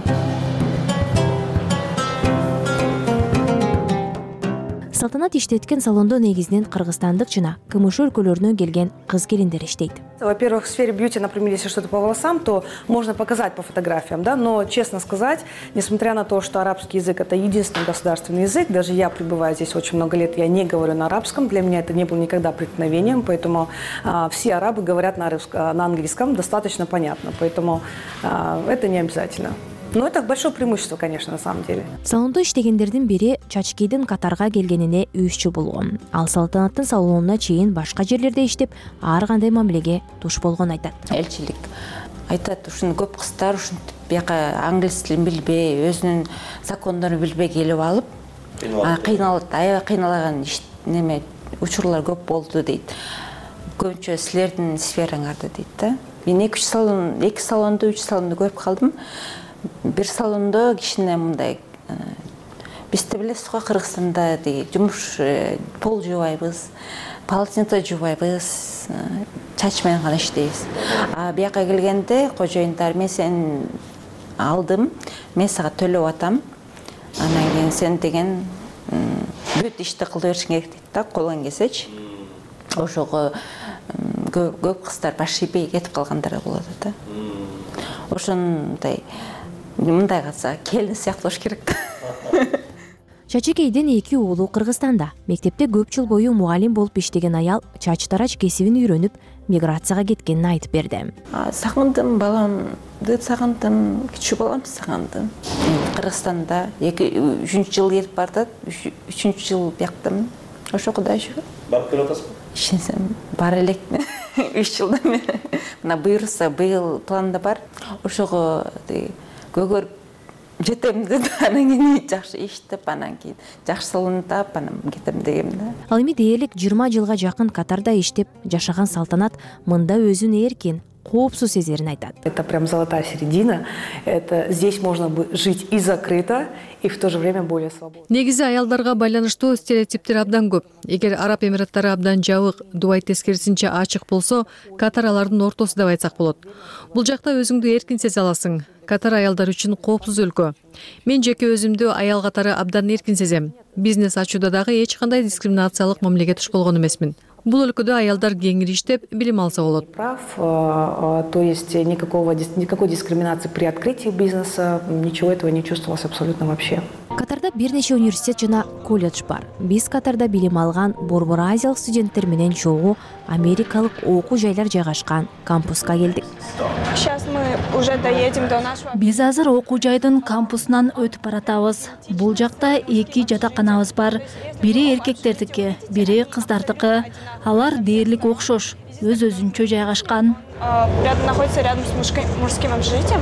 Салтанат иштеткен салондо негизинен кыргызстандык жана КМШ өлкөлөрүнөн келген кыз келиндер иштейт. Во-первых, в сфере бьюти, например, если что-то по волосам, то можно показать по фотографиям, да, но, честно сказать, несмотря на то, что арабский язык – это единственный государственный язык, даже я, пребывая здесь очень много лет, я не говорю на арабском, для меня это не было никогда преткновением, поэтому все арабы говорят на английском достаточно понятно, поэтому это не обязательно. Но это большое преимущество, конечно, на самом деле. Салондо иштегендердин бири Чачкидин Катарга келгенине 3 жыл болгон. Ал Салтанаттын салонуна чейин башка жерлерде иштеп, ар кандай мамилеге туш болгонун айтат. Элчилик айтат, ушун көп кыздар ушинтип бияка англис тилин билбей, өзүнүн закондорун билбей келип алып, кыйналат, аябай кыйналаган неме учурлар көп болду дейт. Көбүнчө силердин сфераңарда дейт да. Мен 2 салондо, 3 салондо көрүп калдым. Бир салондо кичине мындай бизде билесиз го Кыргызстанда жумуш пол жуубайбыз, полотенце жуубайбыз, чач менен гана иштейбиз. А бияка келгенде кожоюндар мен сени алдым, мен сага төлөп атам. Анан кийин сен деген бүт ишти кыла беришиң керек дейт да, колуң келсечи. Ошого көп кыздар баш ийбей кетип калгандар да болот да. ошондой мындай кылса келин сыяктуу болуш керек. Чачекейдин 2 уулу Кыргызстанда. Мектепте көп жыл бою мугалим болуп иштеген аял чач тарач кесибин үйрөнүп, миграцияга кеткенин айтып берди. Сагындым, баламды сагындым, кичүү баламды сагындым. Кыргызстанда 3 жыл келип бардат, 3 жыл бияктамын. Ошо Кудай шүгүр. Барып келип атасызбы? Ишенсем бар элекмин. 3 жылдан бери. Мына буйрса быйыл планда бар. Ошого көгөрүп жетем деп, анан кийин жакшы иштеп, анан кийин жакшылыгын таап, анан кетем дегем да. Ал эми дээрлик 20 жылга жакын Катарда иштеп жашаган Салтанат мында өзүн эркин, коопсуз сезерин айтат. Это прям золотая середина. Это здесь можно жить и закрыто, и в то же время более свободно. Негизи аялдарга байланыштуу стереотиптер абдан көп. Эгер Араб Эмираттары абдан жабык, Дубай тескерисинче ачык болсо, Катар алардын ортосу деп айтсак болот. Бул жакта өзүңдү эркин сезе аласың. Катар аялдар үчүн коопсуз өлкө. Мен жеке өзүмдү аял катары абдан эркин сезем. Бизнес ачууда дагы эч кандай дискриминациялык мамилеге туш болгон эмесмин. Бул өлкөдө аялдар кеңири иштеп, билим алса болот. Прав, то есть никакой дискриминации при открытии бизнеса, ничего этого не чувствовалось абсолютно вообще. Катарда бир нече университет жана колледж бар. Биз Катарда билим алган борбор азиялык студенттер менен чогуу америкалык окуу жайлар жайгашкан кампуска келдик. Сейчас мы уже доедем до нашего. Биз азыр окуу жайдын кампусунан өтүп баратабыз. Бул жакта 2 жатаканабыз бар. Бири эркектердики, бири кыздардыкы. Алар дээрлик окшош, өз-өзүнчө жайгашкан. Находится рядом с мужским общежитием.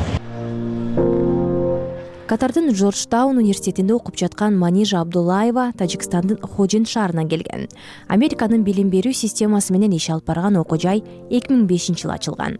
Катардын Джорджтаун университетинде окуп жаткан Манижа Абдуллаева Тажикстандын Ходжин шаарынан келген. Американын билим берүү системасы менен иш алып барган окуу жай 2005-жылы ачылган.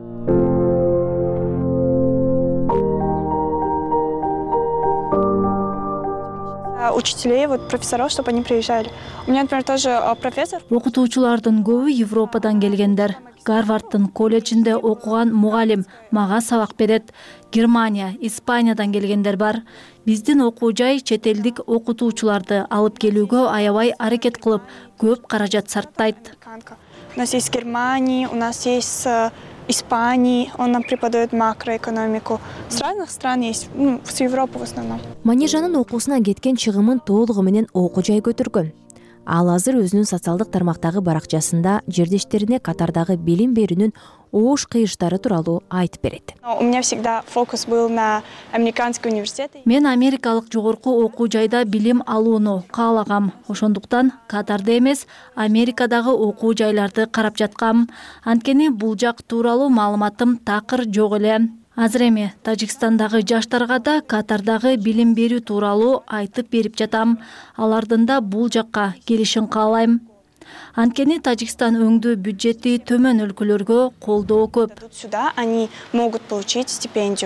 Учителей, профессоров, чтобы они приезжали. У меня, например, тоже профессор. Окутуучулардын көбү Европадан келгендер. Гарварддын колледжинде окуган мугалим мага сабак берет. Германия, Испаниядан келгендер бар. Биздин окуу жай чет элдик окутуучуларды алып келүүгө аябай аракет кылып, көп каражат сарптайт. У нас есть Германия, у нас есть Испании, он нам преподает макроэкономику. С разных стран есть, с Европы в основном. Манижанын окуусуна кеткен чыгымын толугу менен окуу жай көтөргөн. Ал азыр өзүнүн социалдык тармактагы баракчасында жердештерине Катардагы билим берүүнүн оош кыйыштары тууралуу айтып берет. У меня всегда фокус был на американский университет. Мен америкалык жогорку окуу жайда билим алууну каалагам. Ошондуктан Катарда эмес, Америкадагы окуу жайларды карап жаткам. Анткени бул жак тууралуу маалыматым такыр жок эле. Азыр эми Тажикстандагы жаштарга да Катардагы билим берүү тууралуу айтып берип жатам. Алардын да бул жакка келишин каалайм. Анткени Тажикстан өңдүү бюджети төмөн өлкөлөргө колдоо көп. Сюда они могут получить стипендию.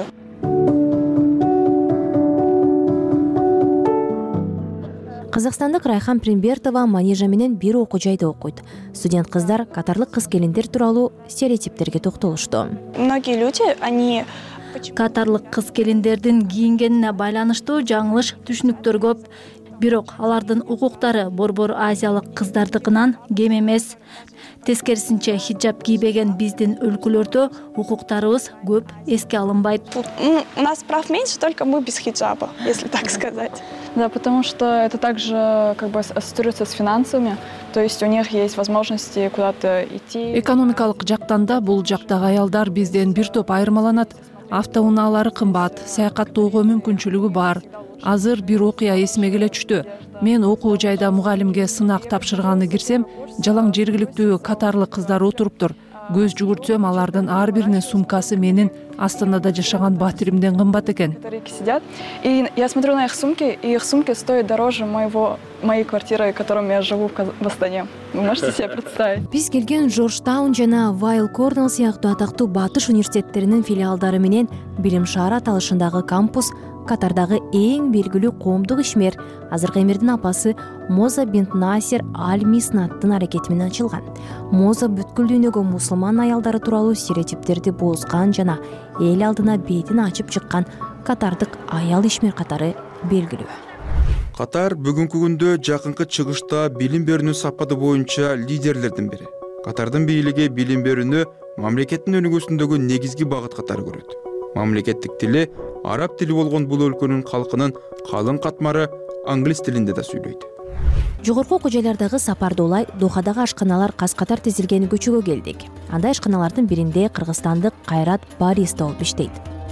Казакстандык Райхан Примбертова Манижа менен бир окуу жайда окуйт. Студент кыздар катарлык кыз-келиндер тууралуу стереотиптерге токтолушту. Многие люди, они катарлык кыз-келиндердин кийингенине байланыштуу жаңылыш түшүнүктөр көп. Бирок алардын укуктары борбор азиялык кыздардыкынан кем эмес. Тескерисинче хиджаб кийбеген биздин өлкөлөрдө укуктарыбыз көп эске алынбайт. У нас прав меньше, только мы без хиджаба, если так сказать. Да, потому что это также как бы ассоциируется с финансами, то есть у них есть возможности куда-то идти. Экономикалык жактан да бул жактагы аялдар бизден бир топ айырмаланат. Автоунаалары кымбат, саякаттоого мүмкүнчүлүгү бар. Азыр бир окуя эсиме келе түштү. Мен окуу жайда мугалимге сынак тапшырганы кирсем, жалаң жергиликтүү катарлык кыздар отуруптур. Көз жүгүртсөм, алардын ар биринин сумкасы менин Астанада жашаган батиримден кымбат экен. Сидят, и я смотрю на их сумки, и их сумки стоят дороже моей квартиры, в которой я живу в Астане. Вы можете себе представить? Биз келген Джорджтаун жана Вайл Корнелл сыяктуу атактуу батыш университеттеринин филиалдары менен билим шаары аталышындагы кампус Катардагы эң белгилүү коомдук ишмер, азыркы эмирдин апасы Моза бинт Насир Аль-Миснаттын аракети менен ачылган. Моза бүткүл дүйнөгө мусулман аялдары тууралуу стереотиптерди бозган жана эл алдына бетин ачып чыккан катардык аял ишмер катары белгилүү. Катар бүгүнкү күндө жакынкы чыгышта билим берүүнүн сапаты боюнча лидерлердин бири. Катардын бийлиги билим берүүнү мамлекеттин өнүгүүсүндөгү негизги багыт катары көрөт. мамлекеттик тили араб тили болгон бул өлкөнүн калкынын калың катмары англис тилинде да сүйлөйт. Жогорку окуу жайлардагы сапарды улай Дохадагы ашканалар каз катар тизилген көчөгө келдик. Андай ашканалардын биринде кыргызстандык Кайрат бариста болуп иштейт.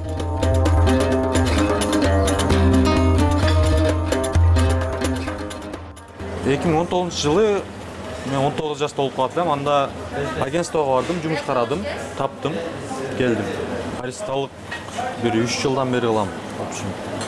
Жылы мен 19 жашта болуп калып элем. Анда агентствого бардым, жумуш карадым, таптым, келдим. Баристалык бир 3 жылдан бери кылам. В общем,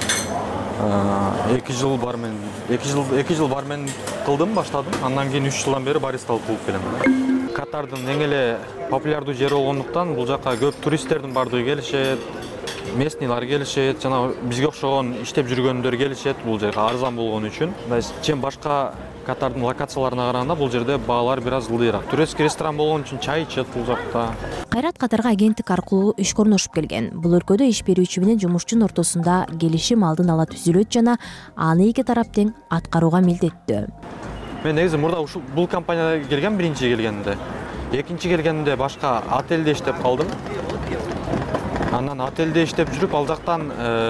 2 жыл бармен кылдым, баштадым. Андан кийин 3 жылдан бери баристалык кылып келем. Катардын эң эле популярдуу жери болгондуктан бул жака көп туристтердин бардыгы келишет, местныйлар келишет, жана бизге окшогон иштеп жүргөндөр келишет бул жерге арзан болгон үчүн. Чем башка Катардын локацияларына караганда бул жерде баалар бир аз ылдыйраак. Турецкий ресторан болгон үчүн чай ичет бул жакта. Кайрат Катарга агенттик аркылуу ишке орношуп келген. Бул өлкөдө иш берүүчү менен жумушчунун ортосунда келишим алдын ала түзүлөт жана аны эки тарап тең аткарууга милдеттүү. Мен негизи мурда бул компанияга келген биринчи келгенде. Экинчи келгенде башка отелде иштеп калдым. Андан отелде иштеп жүрүп, ал жактан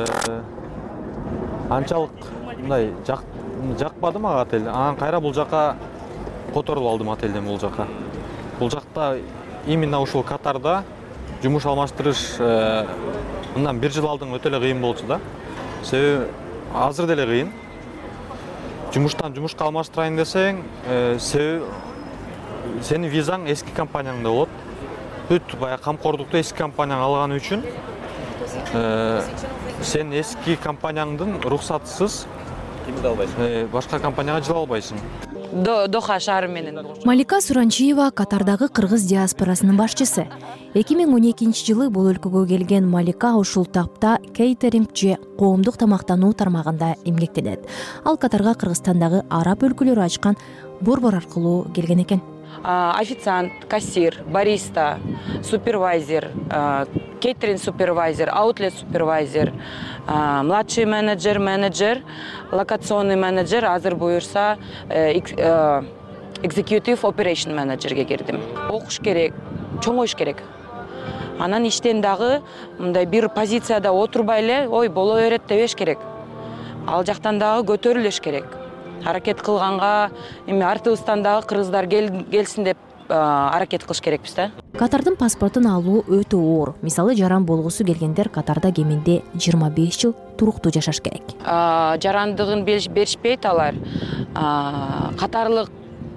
анчалык мындай жакпады мага отель. Анан кайра бул жака которуп алдым отелден бул жака. Бул жакта именно ушул Катарда жумуш алмаштырыш мындан 1 жыл алдын өтө эле кыйын болчу да. Себеби азыр деле кыйын. Жумуштан жумушка алмаштырайын десең, себеби сенин визаң эски компанияңда болот. Бүт баягы камкордукту эски компанияң алган үчүн сен эски компанияңдын рухсатысыз башка компанияга жила албайсың. Доха шаары менен. Малика Суранчиева Катардагы кыргыз диаспорасынын башчысы. 2012-жылы бул өлкөгө келген Малика ушул тапта кейтеринг же коомдук тамактануу тармагында эмгектенет. Ал Катарга Кыргызстандагы араб өлкөлөрү ачкан борбор аркылуу келген экен. Официант, кассир, бариста, супервайзер, кейтеринг супервайзер, аутлет супервайзер, младший менеджер, локационный менеджер, азыр буюрса executive operation менеджерге кирдим. Окуш керек, чоңоюш керек. Анан иштен дагы мындай бир позицияда отурбай эле, ой боло берет дебеш керек. Ал жактан дагы көтөрүлүш керек. Аракет кылганга эми артыбыздан дагы кыргыздар келсин деп аракет кылыш керекпиз да. Катардын паспортун алуу өтө оор. Мисалы жаран болгусу келгендер Катарда кеминде 25 жыл туруктуу жашаш керек. Жарандыгын беришпейт алар. Катарлык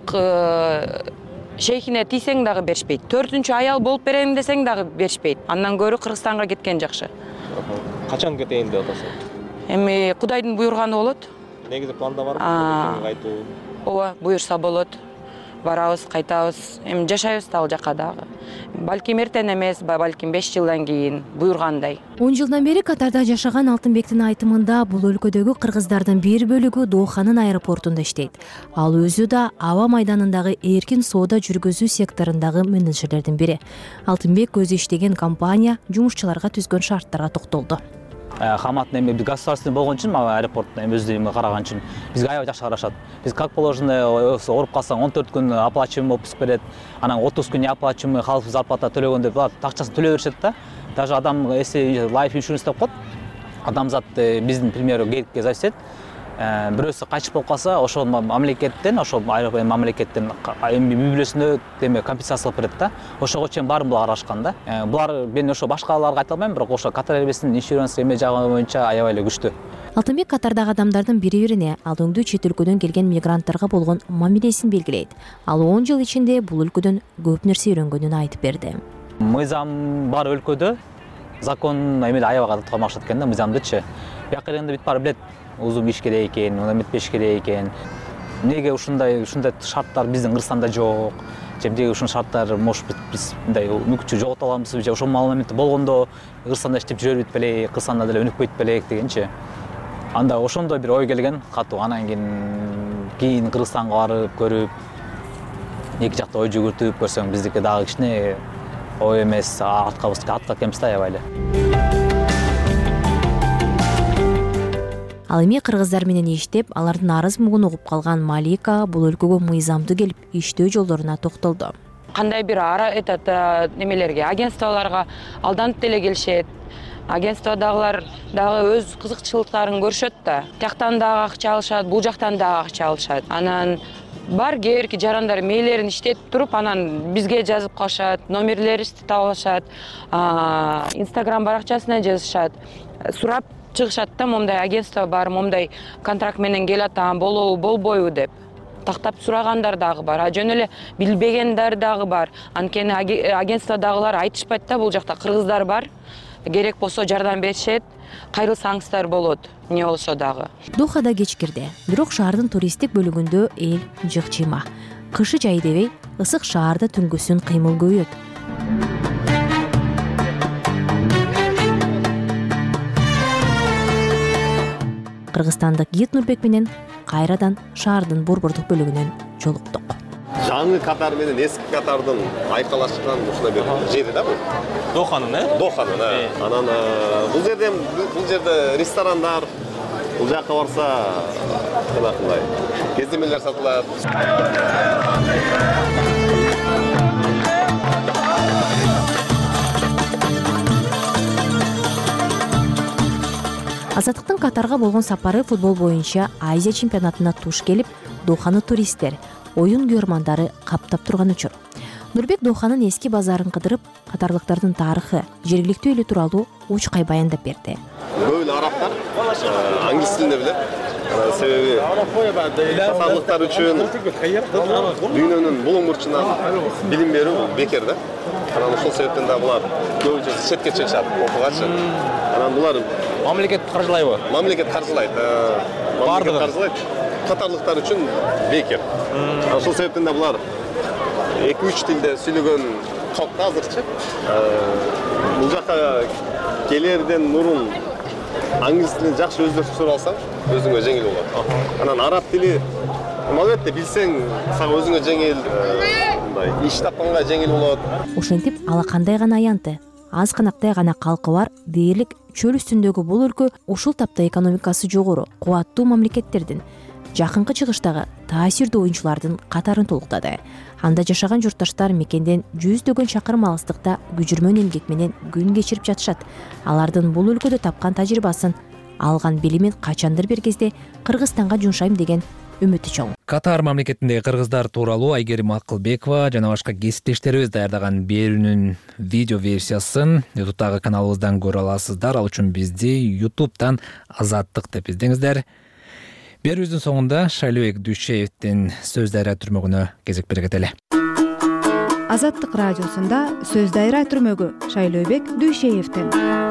шейхине тийсең дагы беришпейт. 4-чү аял болуп берем десең дагы беришпейт. Андан көрө Кыргызстанга кеткен жакшы. Качан кетейин деп атасың? Эми Кудайдын буйруганы болот. Негизи планда барбы? Кайтуу. Ооба, буйрса болот. Барабыз, кайтабыз. Эми жашайбыз да ал жака дагы. Балким эртең эмес, балким 5 жылдан кийин буйргандай. 10 жылдан бери Катарда жашаган Алтынбектин айтымында бул өлкөдөгү кыргыздардын бир бөлүгү Доханын аэропортунда иштейт. Ал өзү да аба майданындагы эркин соода жүргүзүү секторундагы менеджерлердин бири. Алтынбек өзү иштеген компания жумушчуларга түзгөн шарттарга токтолду. Хаматын эми государственный болгон үчүн аэропортто эми өзү караган үчүн бизге аябай жакшы карашат. Биз как положено ооруп калсаң 14 күн оплачиваемый болуп берет. Анан 30 күн неоплачиваемый халык зарплата төлөгөндө акчасын төлөй беришет да. Даже адам если life insurance деп коет. Адамзат биздин примеру гейтке зависит. Бирөөсү качып болуп калса, ошол мамлекеттен, ошол мамлекеттен үй бүлөсүнө деме компенсация берет да. Ошого чейин баарын булар карашкан да. Булар мен ошо башкаларга айта албайм, бирок ошо Катар Airways'ин иншуранс эме жагы боюнча аябай эле күчтүү. Алтынбек Катардагы адамдардын бири-бирине ал өңдүү чет өлкөдөн келген мигранттарга болгон мамилесин белгилейт. Ал 10 жыл ичинде бул өлкөдөн көп нерсе үйрөнгөнүн айтып берди. Мыйзам бар өлкөдө закон эме аябай катмашат экен да, мыйзамдычы. Бияка келгенде бүт баары билет. Узун иш керек экен, мына метпеш керек экен. Неге ушундай шарттар биздин Кыргызстанда жок? Же эмнеге ушул шарттар может биз мындай мүмкүнчүлүк жогото аламызбы? Же ошол маалымат болгондо Кыргызстанда иштеп жүрө бербейт белек, Кыргызстанда деле өнүкпөйт белек дегенчи. Анда ошондой бир ой келген, катуу. Анан кийин Кыргызстанга барып көрүп, эки жакта ой жүгүртүп көрсөң биздики дагы кичине ой эмес, атка кемсиз аябай эле. Ал эми кыргыздар менен иштеп, алардын арыз мугун угуп калган Малика бул өлкөгө мыйзамдуу келип иштөө жолдоруна токтолду. Кандай бир немелерге, агентстволорго алданып деле келишет. агентстводагылар дагы өз кызыкчылыктарын көрүшөт да. Тияктан дагы акча алышат, бул жактан дагы акча алышат. Анан бар кээ жарандар мейлерин иштетип туруп, анан бизге жазып калышат, номерлерибизди таап алышат, Instagram баракчасына жазышат, сурап чыгышат да, момдай агентство бар, момдай контракт менен келатам, болобу, болбойбу деп. Тактап сурагандар дагы бар, жөн эле билбегендер дагы бар. Анткени агентстводагылар айтышпайт да, бул жакта кыргыздар бар, керек болсо жардам беришет, кайрылсаңыздар болот, эмне болсо дагы. Дохада кечкирде, бирок шаардын туристтик бөлүгүндө эл жыкчыйма. Кышы жай дебей, ысык шаарда түнгүсүн кыймыл көбөйөт. Кыргызстандык гид Нурбек менен кайрадан шаардын борбордук бөлүгүнөн жолуктук. Жаңы Катар менен эски Катардын айкалашкан ушундай бир жери да бул. Доханын, Доханын. Анан бул жерде ресторандар, бул жакка барса канакындай кездемелер сатылат. Азаттыктын Катарга болгон сапары футбол боюнча Азия чемпионатына туш келип, Доханы туристтер, оюн көрмандары каптап турган учур. Нурбек Доханын эски базарын кыдырып, катарлыктардын тарыхы, жергиликтүү эле тууралуу учкай баяндап берди. Көп эле арабтар англис тилин билет. Себеби катарлыктар үчүн дүйнөнүн булуң бурчунан билим берүү бекер да. Анан ошол себептен да булар көбүнчө четке чыгышат окугачы. Анан булар мамлекет каржылайбы? Мамлекет каржылайт. Мамлекет каржылайт. Катарлыктар үчүн бекер. Ошол себептен да булар 2-3 тилде сүйлөгөн топ азырчы. Бул жакка келерден мурун англис тилин жакшы өздөштүрүп алсаң, өзүңө жеңил болот. Анан араб тили албетте билсең, сага өзүңө жеңил, мындай иш тапканга жеңил болот. Ошентип ала кандай гана аянты, аз канактай гана калкы бар дээрлик чөл үстүндөгү бул өлкө ушул тапта экономикасы жогору, кубаттуу мамлекеттердин жакынкы чыгыштагы таасирдүү оюнчулардын катарын толуктады. Анда жашаган журтташтар мекенден 100 чакырым алыстыкта күжүрмөн эмгек менен күн кечирип жатышат. Алардын бул өлкөдө тапкан тажрыйбасын, алган билимин качандыр бир кезде Кыргызстанга жумшайм деген үмүтү чоң. Катар мамлекетиндеги кыргыздар тууралуу Айгерим Акылбекова жана башка кесиптештерибиз даярдаган берүүнүн видео версиясын YouTube'дагы каналыбыздан көрө аласыздар. Ал үчүн бизди YouTube'дан Азаттык деп издеңиздер. Берүүбүздүн соңунда Шайлообек Дүйшеевдин сөз дайра түрмөгүнө кезек бергетели. Азаттык радиосунда сөз дайра түрмөгү Шайлообек Дүйшеевдин.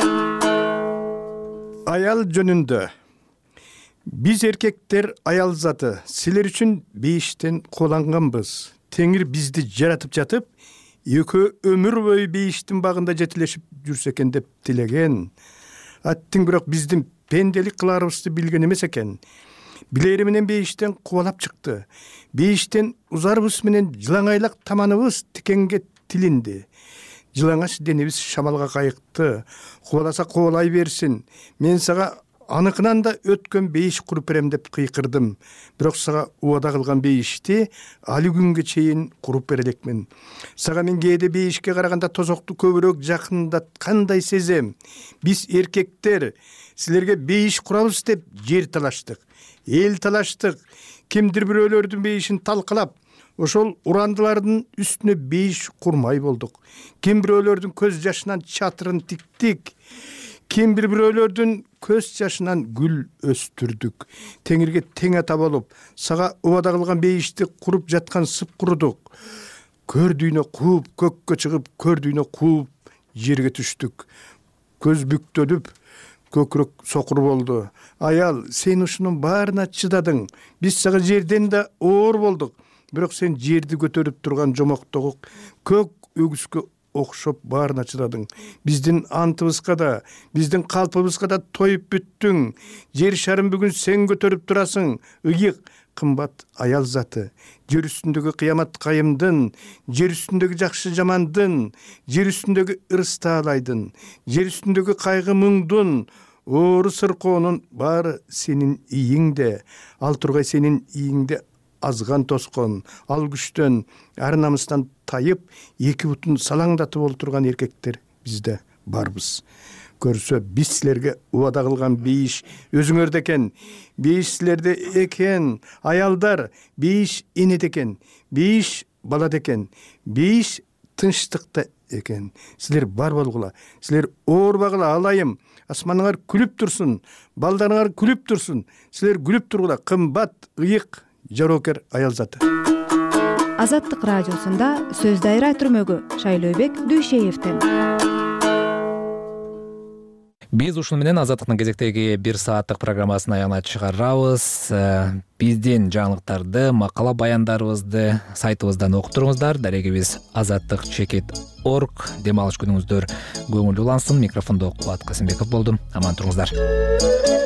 Аял жөнүндө. Биз эркектер аял заты, силер үчүн бейиштен коланганбыз. Теңир бизди жаратып жатып, экөө өмүр бою бейиштин багында жетилешип жүрсө экен деп тилеген. Аттың бирок биздин пенделик кыларыбызды билген эмес экен. Билери менен бейиштен кубалап чыкты. Бейиштен узарыбыз менен жылаңайлак таманыбыз тикенге тилинди. Жылаңач денебиз шамалга кайыкты. Кубаласа кубалай берсин. Мен сага аныкынан да өткөн бейиш куруп берем деп кыйкырдым. Бирок сага убада кылган бейишти али күнгө чейин куруп бере элекмин. Сага мен кээде бейишке караганда тозокту көбүрөөк жакындаткандай сезем. Биз эркектер силерге бейиш курабыз деп жер талаштык. Эл талаштык, кимдир бирөөлөрдүн бейишин талкалап, ошол урандылардын үстүнө бейиш курмай болдук. Ким бирөөлөрдүн көз жашынан чатырын тиктик, ким бирөөлөрдүн көз жашынан гүл өстүрдүк. Теңирге тең ата болуп, сага убада кылган бейишти куруп жаткан сып курудук. Көрдүйнө кууп, көккө чыгып, көрдүйнө кууп, жерге түштүк. Көз бүктөлүп, көкүрөк сокур болду. Аял, сен ушунун баарына чыдадың. Биз сага жерден да оор болдук. Бирок сен жерди көтөрүп турган жомоктогу көк өгүскө окшоп баарына чыдадың. Биздин антыбызга да, биздин калпыбызга да тоюп бүттүң. Жер шарын бүгүн сен көтөрүп турасың. Ыйык, кымбат аял заты. Жер үстүндөгү кыямат кайымдын, жер үстүндөгү жакшы жамандын, жер үстүндөгү ырыс таалайдын, жер үстүндөгү кайгы муңдун, оору сыркоонун баары сенин ийиңде. Ал тургай сенин ийиңде азган тоскон, ал күчтөн, ар намыстан тайып, эки бутун салаңдатып олтурган эркектер бизде барбыз. көрсө биз силерге убада кылган бейиш өзүңөрдө экен. Бейиш силерде экен. Аялдар, бейиш энеде экен. Бейиш балада экен. Бейиш тынчтыкта экен. Силер бар болгула. Силер оорбагыла, алайым. Асманыңар күлүп турсун, балдарыңар күлүп турсун. Силер күлүп тургула. Кымбат, ыйык, жароокер аял заты. Азаттык радиосунда сөз дайра түрмөгү Шайлообек Дүйшеевден. Биз ушуну менен Азаттыктын кезектеги 1 сааттык программасын аягына чыгарабыз. Биздин жаңылыктарды, макала баяндарыбызды сайтыбыздан окутуңуздар. Дарегибиз azattik.org. Дем алыш күнүңүздөр көңүлдүү улансын. Микрофондо Кубат Касымбеков болдум. Аман туруңуздар.